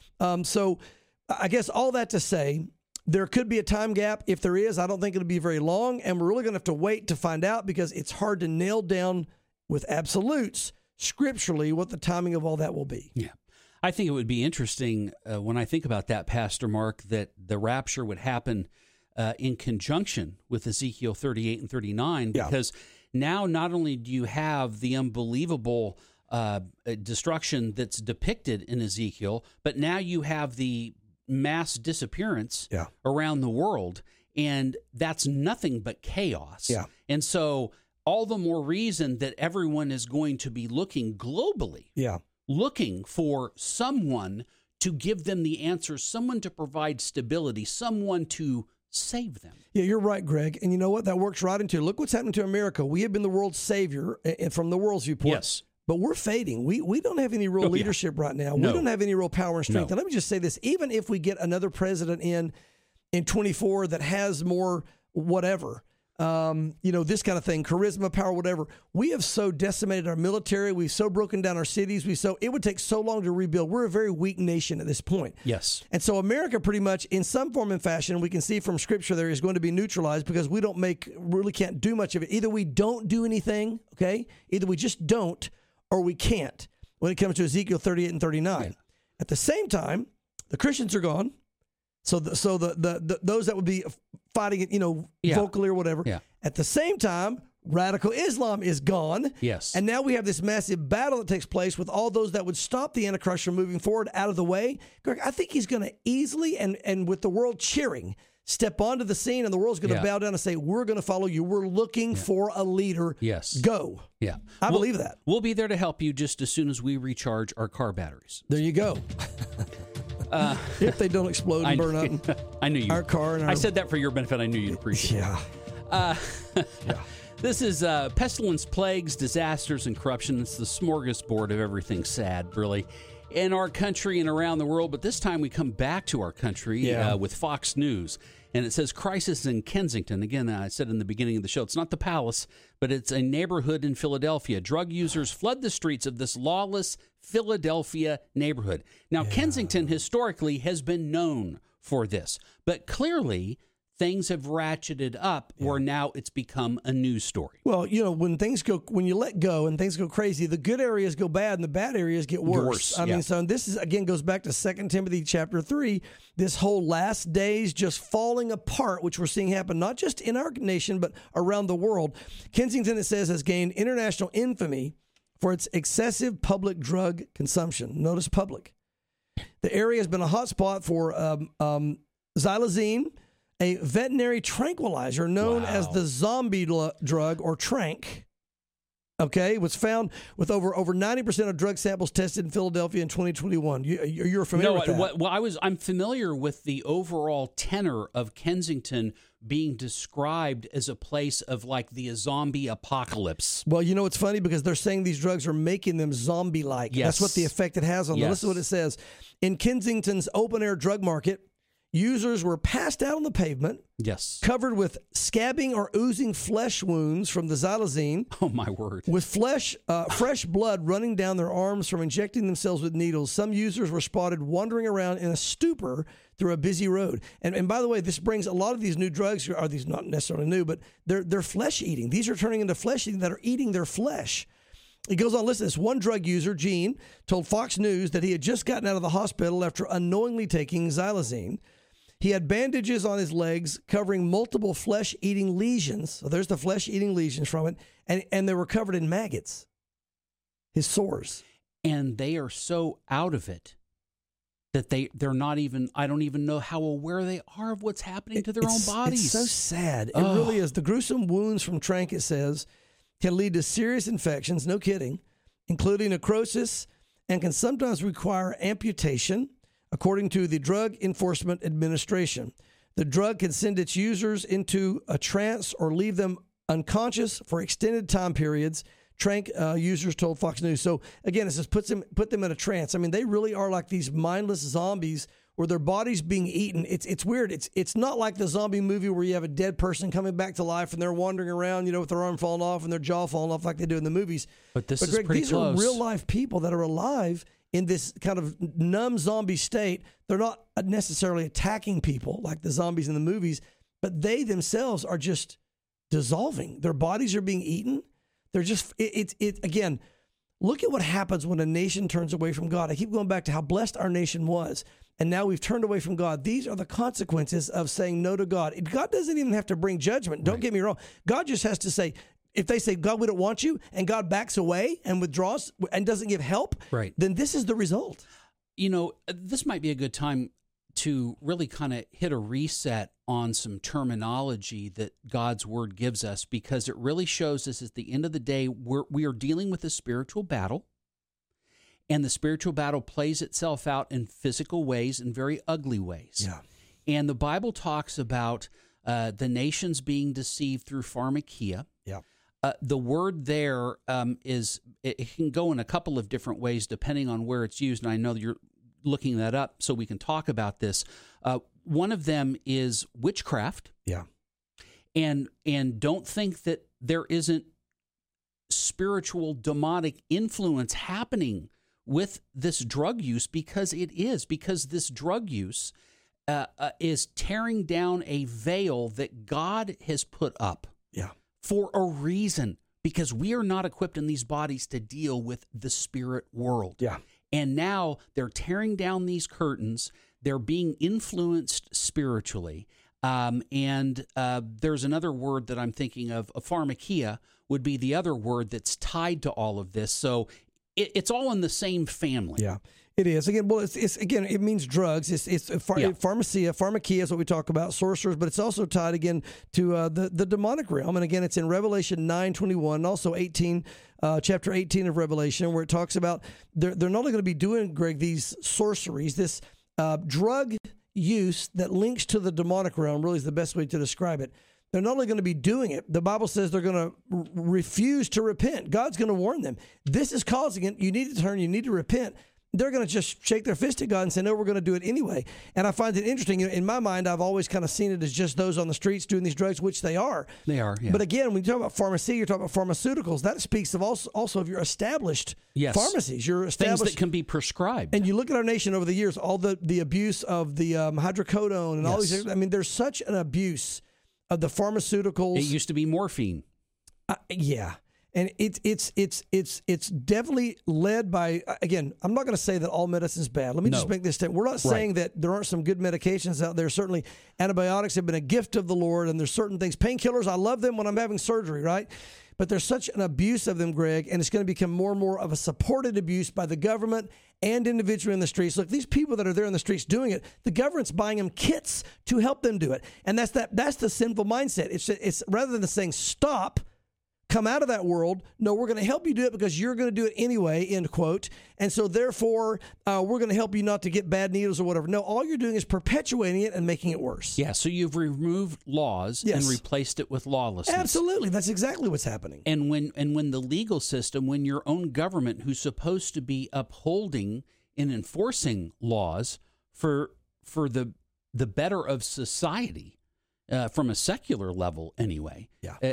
So I guess all that to say, there could be a time gap. If there is, I don't think it'll be very long, and we're really going to have to wait to find out, because it's hard to nail down with absolutes scripturally what the timing of all that will be. Yeah. I think it would be interesting when I think about that, Pastor Mark, that the rapture would happen in conjunction with Ezekiel 38 and 39, because now not only do you have the unbelievable destruction that's depicted in Ezekiel, but now you have the mass disappearance around the world, and that's nothing but chaos. Yeah. And so all the more reason that everyone is going to be looking globally, looking for someone to give them the answers, someone to provide stability, someone to save them. Yeah, you're right, Greg. And you know what? That works right into, look what's happening to America. We have been the world's savior from the world's viewpoint. Yes. But we're fading. We don't have any real leadership right now. No. We don't have any real power and strength. And let me just say this. Even if we get another president in 24 that has more whatever, this kind of thing, charisma, power, whatever, we have so decimated our military. We've so broken down our cities. It would take so long to rebuild. We're a very weak nation at this point. Yes. And so America pretty much, in some form and fashion, we can see from Scripture there, is going to be neutralized, because we really can't do much of it. Either we don't do anything, okay? Either we just don't, or we can't, when it comes to Ezekiel 38 and 39. Yeah. At the same time, the Christians are gone. So the those that would be fighting it, vocally or whatever. Yeah. At the same time, radical Islam is gone. Yes. And now we have this massive battle that takes place with all those that would stop the Antichrist from moving forward out of the way. Greg, I think he's going to easily, and with the world cheering, step onto the scene, and the world's going to bow down and say, we're going to follow you. We're looking for a leader. Yes. Go. Yeah. I believe that. We'll be there to help you just as soon as we recharge our car batteries. There you go. If they don't explode and burn up. I knew you. Our car and I said that for your benefit. I knew you'd appreciate it. This is pestilence, plagues, disasters, and corruption. It's the smorgasbord of everything sad, really, in our country and around the world. But this time we come back to our country with Fox News. And it says crisis in Kensington. Again, I said in the beginning of the show, it's not the palace, but it's a neighborhood in Philadelphia. Drug users flood the streets of this lawless Philadelphia neighborhood. Now, Kensington historically has been known for this, but clearly things have ratcheted up where now it's become a news story. Well, when you let go and things go crazy, the good areas go bad and the bad areas get worse. I mean, so this is, again, goes back to 2 Timothy chapter 3, this whole last days just falling apart, which we're seeing happen not just in our nation, but around the world. Kensington, it says, has gained international infamy for its excessive public drug consumption. Notice public. The area has been a hotspot for xylazine, a veterinary tranquilizer known as the zombie drug, or trank. Okay, was found with over 90% of drug samples tested in Philadelphia in 2021. You're familiar with that? Well, I'm familiar with the overall tenor of Kensington being described as a place of like the zombie apocalypse. Well, it's funny because they're saying these drugs are making them zombie-like. Yes. That's what the effect it has on them. Yes. Listen to what it says. In Kensington's open-air drug market, users were passed out on the pavement, covered with scabbing or oozing flesh wounds from the xylazine. Oh, my word. With fresh blood running down their arms from injecting themselves with needles. Some users were spotted wandering around in a stupor through a busy road. And by the way, this brings a lot of these new drugs, are these not necessarily new, but they're flesh eating. These are turning into flesh eating that are eating their flesh. He goes on, listen, this one drug user, Gene, told Fox News that he had just gotten out of the hospital after unknowingly taking xylazine. He had bandages on his legs covering multiple flesh-eating lesions. So there's the flesh-eating lesions from it. And they were covered in maggots, his sores. And they are so out of it that they're not even, I don't even know how aware they are of what's happening to their own bodies. It's so sad. It really is. The gruesome wounds from trank, it says, can lead to serious infections, no kidding, including necrosis, and can sometimes require amputation, according to the Drug Enforcement Administration. The drug can send its users into a trance or leave them unconscious for extended time periods, trank users told Fox News. So, again, it says put them in a trance. I mean, they really are like these mindless zombies where their body's being eaten. It's weird. It's not like the zombie movie where you have a dead person coming back to life and they're wandering around, with their arm falling off and their jaw falling off like they do in the movies. But Greg, is pretty close. These are real-life people that are alive in this kind of numb zombie state. They're not necessarily attacking people like the zombies in the movies, but they themselves are just dissolving. Their bodies are being eaten. They're just, again, look at what happens when a nation turns away from God. I keep going back to how blessed our nation was, and now we've turned away from God. These are the consequences of saying no to God. God doesn't even have to bring judgment. Don't get me wrong. God just has to say, if they say, God, we don't want you, and God backs away and withdraws and doesn't give help, then this is the result. This might be a good time to really kind of hit a reset on some terminology that God's word gives us, because it really shows us at the end of the day, we are dealing with a spiritual battle, and the spiritual battle plays itself out in physical ways and very ugly ways. Yeah. And the Bible talks about the nations being deceived through pharmakia. Yeah. The word there is, it can go in a couple of different ways depending on where it's used, and I know that you're looking that up so we can talk about this. One of them is witchcraft. Yeah. And don't think that there isn't spiritual demonic influence happening with this drug use, because it is, because this drug use is tearing down a veil that God has put up. Yeah. For a reason, because we are not equipped in these bodies to deal with the spirit world. Yeah. And now they're tearing down these curtains. They're being influenced spiritually. And there's another word that I'm thinking of. A pharmakia would be the other word that's tied to all of this. So it's all in the same family. Yeah. It is. Again, well, it's again, it means drugs. It's pharmakia is what we talk about, sorcerers, but it's also tied again to the demonic realm. And again, it's in Revelation 9:21, and also chapter 18 of Revelation, where it talks about they're not only going to be doing, Greg, these sorceries, this drug use that links to the demonic realm, really is the best way to describe it. They're not only going to be doing it, the Bible says they're going to refuse to repent. God's going to warn them. This is causing it. You need to turn. You need to repent. They're going to just shake their fist at God and say, no, we're going to do it anyway. And I find it interesting. In my mind, I've always kind of seen it as just those on the streets doing these drugs, which they are. They are, yeah. But again, when you talk about pharmacy, you're talking about pharmaceuticals. That speaks of also of your established pharmacies. Your established things that can be prescribed. And you look at our nation over the years, all the abuse of the hydrocodone and all these. I mean, there's such an abuse of the pharmaceuticals. It used to be morphine. Yeah. And it's definitely led by, again, I'm not going to say that all medicine is bad. Let me just make this statement. We're not saying that there aren't some good medications out there. Certainly antibiotics have been a gift of the Lord, and there's certain things. Painkillers, I love them when I'm having surgery, right? But there's such an abuse of them, Greg, and it's going to become more and more of a supported abuse by the government and individually in the streets. Look, these people that are there in the streets doing it, the government's buying them kits to help them do it. And that's the sinful mindset. It's rather than saying stop, come out of that world. No, we're going to help you do it because you're going to do it anyway, end quote. And so therefore, we're going to help you not to get bad needles or whatever. No, all you're doing is perpetuating it and making it worse. Yeah, so you've removed laws and replaced it with lawlessness. Absolutely. That's exactly what's happening. And when the legal system, when your own government, who's supposed to be upholding and enforcing laws for the better of society, from a secular level anyway,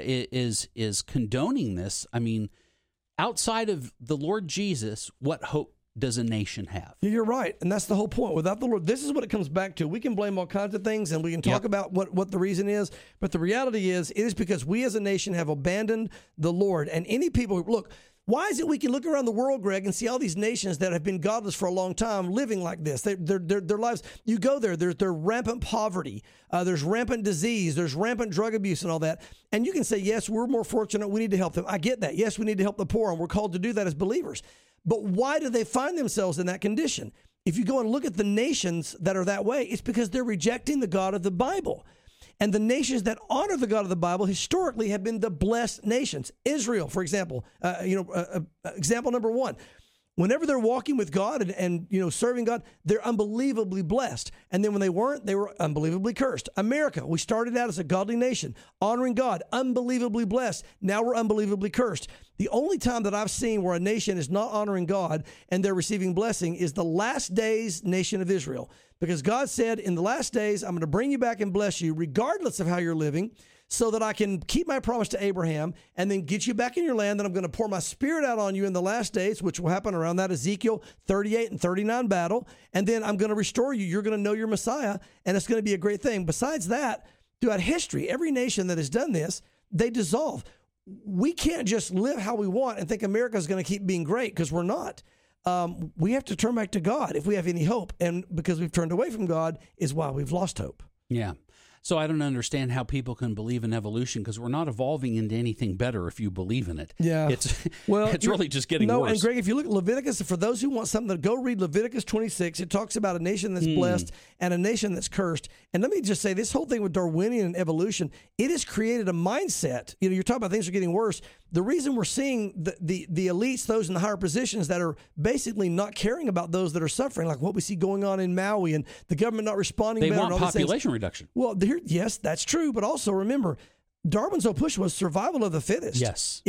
is condoning this. I mean, outside of the Lord Jesus, what hope does a nation have? You're right, and that's the whole point. Without the Lord, this is what it comes back to. We can blame all kinds of things, and we can talk about what the reason is, but the reality is, it is because we as a nation have abandoned the Lord. And any people, look, why is it we can look around the world, Greg, and see all these nations that have been godless for a long time living like this? Their lives, you go there, there's rampant poverty, there's rampant disease, there's rampant drug abuse and all that. And you can say, yes, we're more fortunate, we need to help them. I get that. Yes, we need to help the poor, and we're called to do that as believers. But why do they find themselves in that condition? If you go and look at the nations that are that way, it's because they're rejecting the God of the Bible. And the nations that honor the God of the Bible historically have been the blessed nations. Israel, for example, example number one. Whenever they're walking with God and serving God, they're unbelievably blessed. And then when they weren't, they were unbelievably cursed. America, we started out as a godly nation, honoring God, unbelievably blessed. Now we're unbelievably cursed. The only time that I've seen where a nation is not honoring God and they're receiving blessing is the last days nation of Israel. Because God said, in the last days, I'm going to bring you back and bless you, regardless of how you're living, so that I can keep my promise to Abraham and then get you back in your land. And I'm going to pour my spirit out on you in the last days, which will happen around that Ezekiel 38 and 39 battle. And then I'm going to restore you. You're going to know your Messiah, and it's going to be a great thing. Besides that, throughout history, every nation that has done this, they dissolve. We can't just live how we want and think America is going to keep being great, because we're not. We have to turn back to God if we have any hope. And because we've turned away from God is why we've lost hope. Yeah. So I don't understand how people can believe in evolution, because we're not evolving into anything better if you believe in it. Yeah. It's really just getting worse. And Greg, if you look at Leviticus, for those who want something, go read Leviticus 26. It talks about a nation that's blessed and a nation that's cursed. And let me just say, this whole thing with Darwinian and evolution, it has created a mindset. You're talking about things are getting worse. The reason we're seeing the elites, those in the higher positions that are basically not caring about those that are suffering, like what we see going on in Maui and the government not responding better. They want population reduction. Well, yes, that's true. But also remember, Darwin's whole push was survival of the fittest. Yes.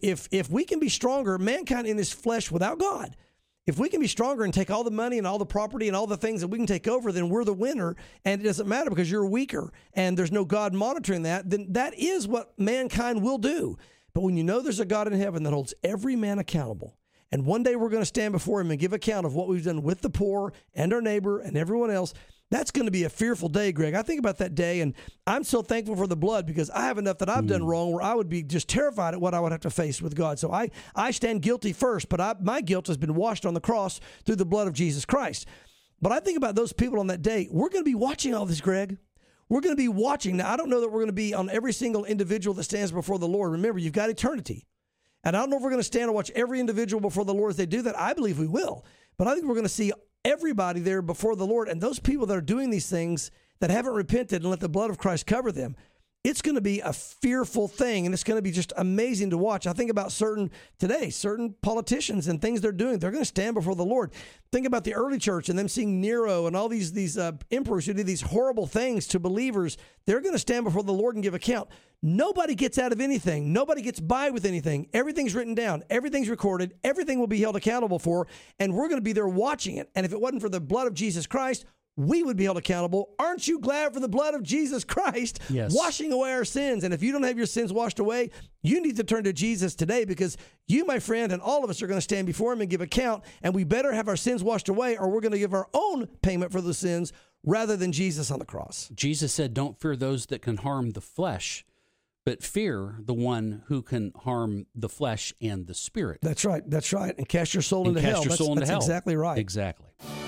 If we can be stronger, mankind in his flesh without God, if we can be stronger and take all the money and all the property and all the things that we can take over, then we're the winner. And it doesn't matter because you're weaker and there's no God monitoring that. Then that is what mankind will do. But when you know there's a God in heaven that holds every man accountable, and one day we're going to stand before him and give account of what we've done with the poor and our neighbor and everyone else, that's going to be a fearful day, Greg. I think about that day, and I'm so thankful for the blood, because I have enough that I've done wrong where I would be just terrified at what I would have to face with God. So I stand guilty first, but my guilt has been washed on the cross through the blood of Jesus Christ. But I think about those people on that day. We're going to be watching all this, Greg. We're going to be watching. Now, I don't know that we're going to be on every single individual that stands before the Lord. Remember, you've got eternity. And I don't know if we're going to stand and watch every individual before the Lord as they do that. I believe we will. But I think we're going to see everybody there before the Lord. And those people that are doing these things that haven't repented and let the blood of Christ cover them, it's going to be a fearful thing, and it's going to be just amazing to watch. I think about certain politicians and things they're doing. They're going to stand before the Lord. Think about the early church and them seeing Nero and all these emperors who did these horrible things to believers. They're going to stand before the Lord and give account. Nobody gets out of anything. Nobody gets by with anything. Everything's written down. Everything's recorded. Everything will be held accountable for, and we're going to be there watching it. And if it wasn't for the blood of Jesus Christ, we would be held accountable. Aren't you glad for the blood of Jesus Christ washing away our sins? And if you don't have your sins washed away, you need to turn to Jesus today, because you, my friend, and all of us are going to stand before him and give account, and we better have our sins washed away, or we're going to give our own payment for the sins rather than Jesus on the cross. Jesus said, don't fear those that can harm the flesh, but fear the one who can harm the flesh and the spirit. That's right. That's right. And cast your soul into hell. That's exactly right. Exactly.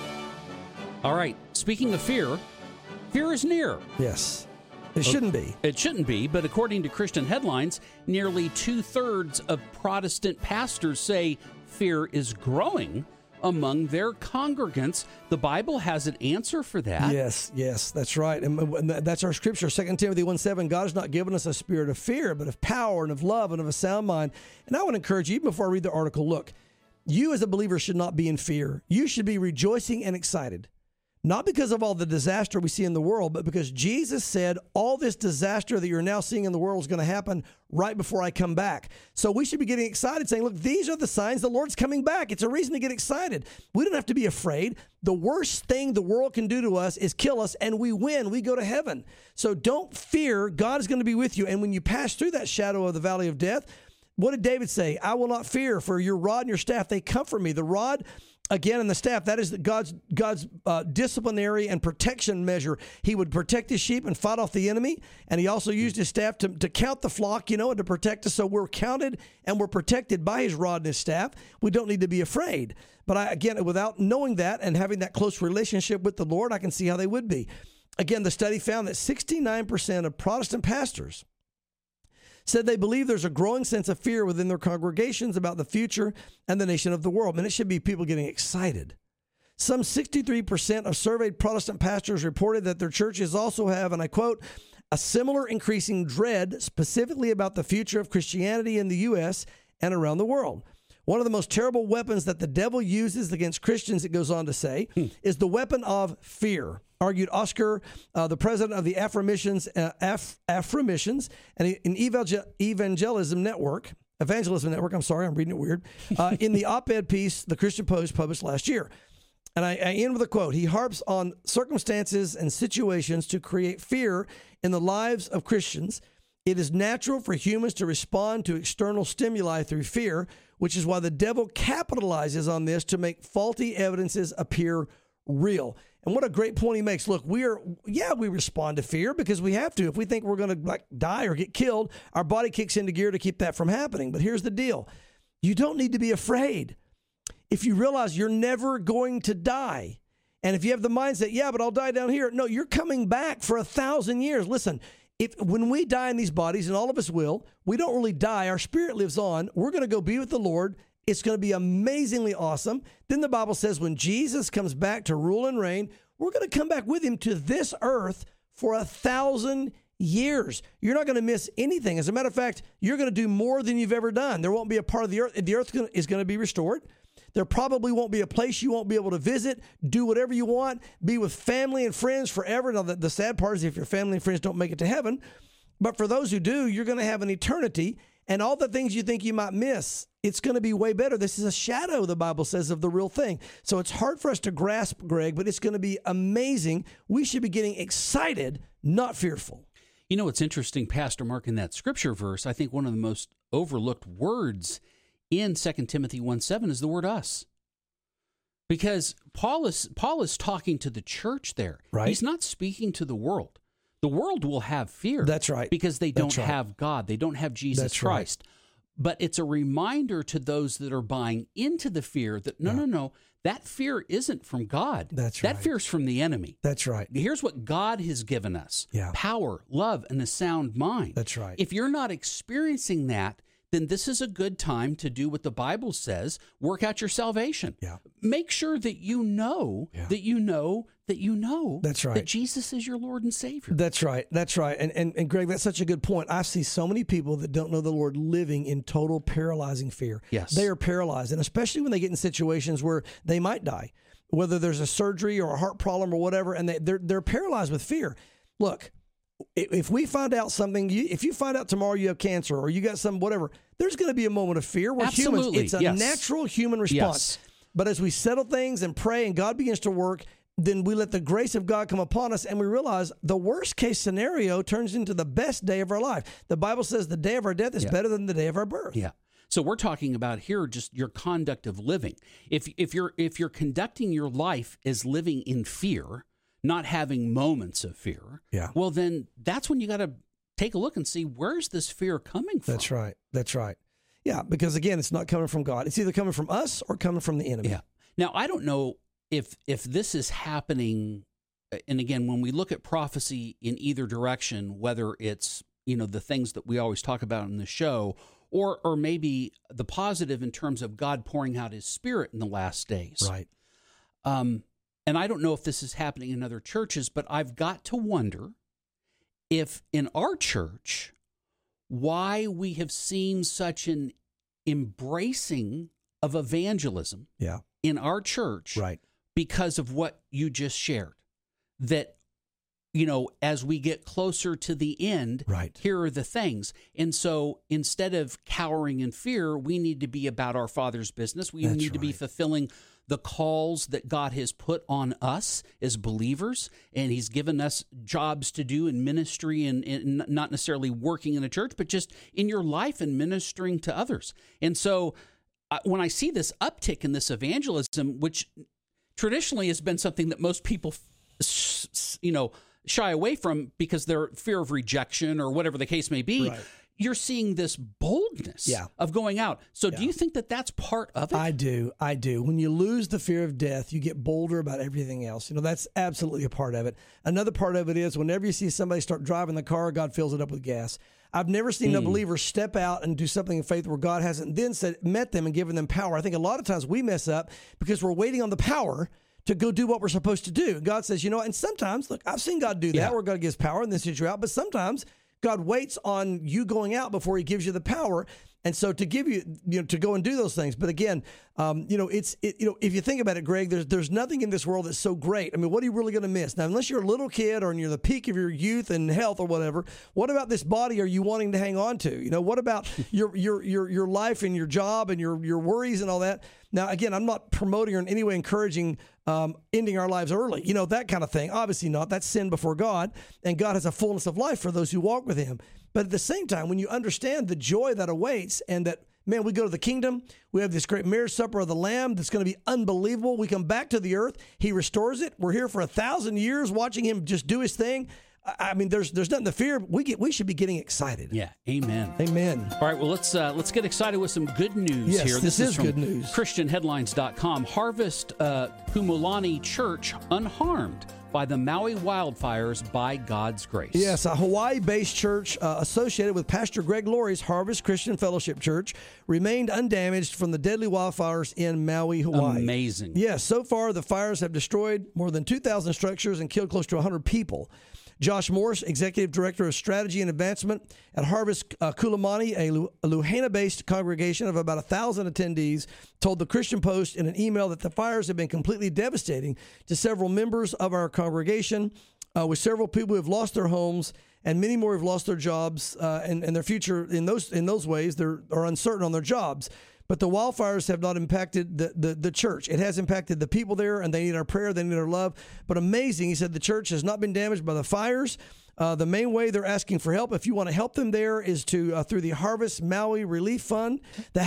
All right. Speaking of fear, fear is near. Yes. It shouldn't be. It shouldn't be, but according to Christian Headlines, nearly 2/3 of Protestant pastors say fear is growing among their congregants. The Bible has an answer for that. Yes, that's right. And that's our scripture, 2 Timothy 1:7. God has not given us a spirit of fear, but of power and of love and of a sound mind. And I want to encourage you, even before I read the article, look, you as a believer should not be in fear. You should be rejoicing and excited. Not because of all the disaster we see in the world, but because Jesus said all this disaster that you're now seeing in the world is going to happen right before I come back. So we should be getting excited, saying, look, these are the signs the Lord's coming back. It's a reason to get excited. We don't have to be afraid. The worst thing the world can do to us is kill us, and we win. We go to heaven. So don't fear. God is going to be with you. And when you pass through that shadow of the valley of death, what did David say? I will not fear, for your rod and your staff, they comfort me. The rod, again, and the staff, that is God's disciplinary and protection measure. He would protect his sheep and fight off the enemy, and he also used his staff to count the flock, and to protect us. So we're counted and we're protected by his rod and his staff. We don't need to be afraid. But again, without knowing that and having that close relationship with the Lord, I can see how they would be. Again, the study found that 69% of Protestant pastors said they believe there's a growing sense of fear within their congregations about the future and the nation of the world. And it should be people getting excited. Some 63% of surveyed Protestant pastors reported that their churches also have, and I quote, a similar increasing dread specifically about the future of Christianity in the U.S. and around the world. One of the most terrible weapons that the devil uses against Christians, it goes on to say, is the weapon of fear, argued Oscar, the president of the Afro-Missions and an Evangelism Network, I'm reading it weird, in the op-ed piece the Christian Post published last year. And I end with a quote. He harps on circumstances and situations to create fear in the lives of Christians. It is natural for humans to respond to external stimuli through fear, which is why the devil capitalizes on this to make faulty evidences appear real. And what a great point he makes. Look, we respond to fear because we have to. If we think we're going to die or get killed, our body kicks into gear to keep that from happening. But here's the deal. You don't need to be afraid. If you realize you're never going to die, and if you have the mindset, but I'll die down here. No, you're coming back for 1,000 years. Listen, when we die in these bodies, and all of us will, we don't really die. Our spirit lives on. We're going to go be with the Lord. It's going to be amazingly awesome. Then the Bible says when Jesus comes back to rule and reign, we're going to come back with him to this earth for 1,000 years. You're not going to miss anything. As a matter of fact, you're going to do more than you've ever done. There won't be a part of the earth. The earth is going to be restored. There probably won't be a place you won't be able to visit, do whatever you want, be with family and friends forever. Now, the sad part is if your family and friends don't make it to heaven. But for those who do, you're going to have an eternity. And all the things you think you might miss, it's going to be way better. This is a shadow, the Bible says, of the real thing. So it's hard for us to grasp, Greg, but it's going to be amazing. We should be getting excited, not fearful. You know, it's interesting, Pastor Mark, in that scripture verse, I think one of the most overlooked words in 2 Timothy 1:7 is the word us. Because Paul is talking to the church there. Right. He's not speaking to the world. The world will have fear. That's right. Because they don't have God. They don't have Jesus Christ. Right. But it's a reminder to those that are buying into the fear that, no, that fear isn't from God. That's right. That fear's from the enemy. That's right. Here's what God has given us. Yeah. Power, love, and a sound mind. That's right. If you're not experiencing that, then this is a good time to do what the Bible says, work out your salvation. Yeah. Make sure that you know that you know that you know That's right. that Jesus is your Lord and Savior. That's right. That's right. And Greg, that's such a good point. I see so many people that don't know the Lord living in total paralyzing fear. Yes. They are paralyzed, and especially when they get in situations where they might die, whether there's a surgery or a heart problem or whatever, and they're paralyzed with fear. Look, if we find out something, if you find out tomorrow you have cancer or you got some whatever, there's going to be a moment of fear. We're humans. Absolutely. It's a natural human response. Yes. But as we settle things and pray and God begins to work, then we let the grace of God come upon us and we realize the worst case scenario turns into the best day of our life. The Bible says the day of our death is better than the day of our birth. Yeah. So we're talking about here just your conduct of living. If you're conducting your life as living in fear, not having moments of fear, well, then that's when you got to take a look and see, where's this fear coming from? That's right. That's right. Yeah, because again, it's not coming from God. It's either coming from us or coming from the enemy. Yeah. Now, I don't know if this is happening, and again, when we look at prophecy in either direction, whether it's, the things that we always talk about in the show, or maybe the positive in terms of God pouring out his Spirit in the last days. Right. And I don't know if this is happening in other churches, but I've got to wonder if in our church, why we have seen such an embracing of evangelism in our church, right, because of what you just shared. That, as we get closer to the end, right, here are the things. And so instead of cowering in fear, we need to be about our Father's business. We need to be fulfilling the calls that God has put on us as believers, and he's given us jobs to do in ministry and not necessarily working in a church, but just in your life and ministering to others. And so when I see this uptick in this evangelism, which traditionally has been something that most people, shy away from because they're fear of rejection or whatever the case may be, you're seeing this boldness of going out. So do you think that that's part of it? I do. When you lose the fear of death, you get bolder about everything else. That's absolutely a part of it. Another part of it is whenever you see somebody start driving the car, God fills it up with gas. I've never seen a believer step out and do something in faith where God hasn't then met them and given them power. I think a lot of times we mess up because we're waiting on the power to go do what we're supposed to do. God says, and sometimes, look, I've seen God do that where God gives power and then sends you out, but sometimes God waits on you going out before he gives you the power. And so to give you, to go and do those things. But again, if you think about it, Greg, there's nothing in this world that's so great. I mean, what are you really going to miss? Now, unless you're a little kid or you're the peak of your youth and health or whatever, what about this body are you wanting to hang on to? What about your life and your job and your worries and all that? Now, again, I'm not promoting or in any way encouraging ending our lives early, that kind of thing. Obviously not. That's sin before God, and God has a fullness of life for those who walk with him. But at the same time, when you understand the joy that awaits and that, man, we go to the kingdom, we have this great marriage supper of the Lamb that's going to be unbelievable. We come back to the earth. He restores it. We're here for 1,000 years watching him just do his thing. I mean, there's nothing to fear. We should be getting excited. Yeah, amen. Amen. All right, well, let's get excited with some good news here. This is from good news. ChristianHeadlines.com. Harvest Humulani Church unharmed by the Maui wildfires by God's grace. Yes, a Hawaii-based church associated with Pastor Greg Laurie's Harvest Christian Fellowship Church remained undamaged from the deadly wildfires in Maui, Hawaii. Amazing. Yes, so far the fires have destroyed more than 2,000 structures and killed close to 100 people. Josh Morse, Executive Director of Strategy and Advancement at Harvest Kulamani, a Luhana-based congregation of about 1,000 attendees, told the Christian Post in an email that the fires have been completely devastating to several members of our congregation, with several people who have lost their homes and many more have lost their jobs and their future in those ways. They are uncertain on their jobs. But the wildfires have not impacted the church. It has impacted the people there, and they need our prayer. They need our love. But amazing, he said the church has not been damaged by the fires. The main way they're asking for help, if you want to help them there, is to through the Harvest Maui Relief Fund. The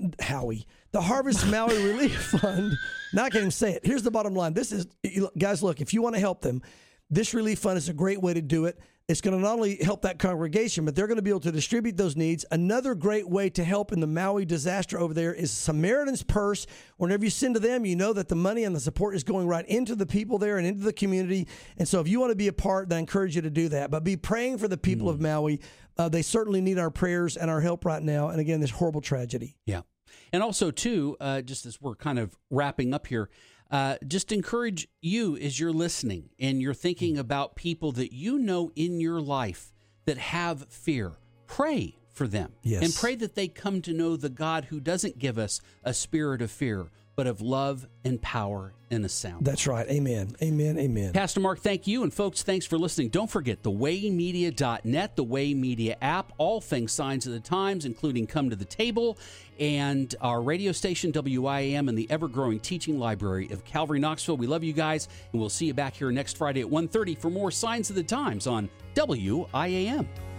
Harvest Maui Relief Fund. Now I can't even say it. Here's the bottom line. This is, guys, look, if you want to help them, this relief fund is a great way to do it. It's going to not only help that congregation, but they're going to be able to distribute those needs. Another great way to help in the Maui disaster over there is Samaritan's Purse. Whenever you send to them, you know that the money and the support is going right into the people there and into the community. And so if you want to be a part, then I encourage you to do that. But be praying for the people of Maui. They certainly need our prayers and our help right now. And again, this horrible tragedy. Yeah. And also, too, just as we're kind of wrapping up here, just encourage you as you're listening and you're thinking about people that you know in your life that have fear. Pray for them. Yes. And pray that they come to know the God who doesn't give us a spirit of fear, but of love and power and a sound. That's right. Amen. Amen. Amen. Pastor Mark, thank you. And folks, thanks for listening. Don't forget thewaymedia.net, the Way Media app, all things Signs of the Times, including Come to the Table, and our radio station, WIAM, and the ever-growing teaching library of Calvary Knoxville. We love you guys, and we'll see you back here next Friday at 1:30 for more Signs of the Times on WIAM.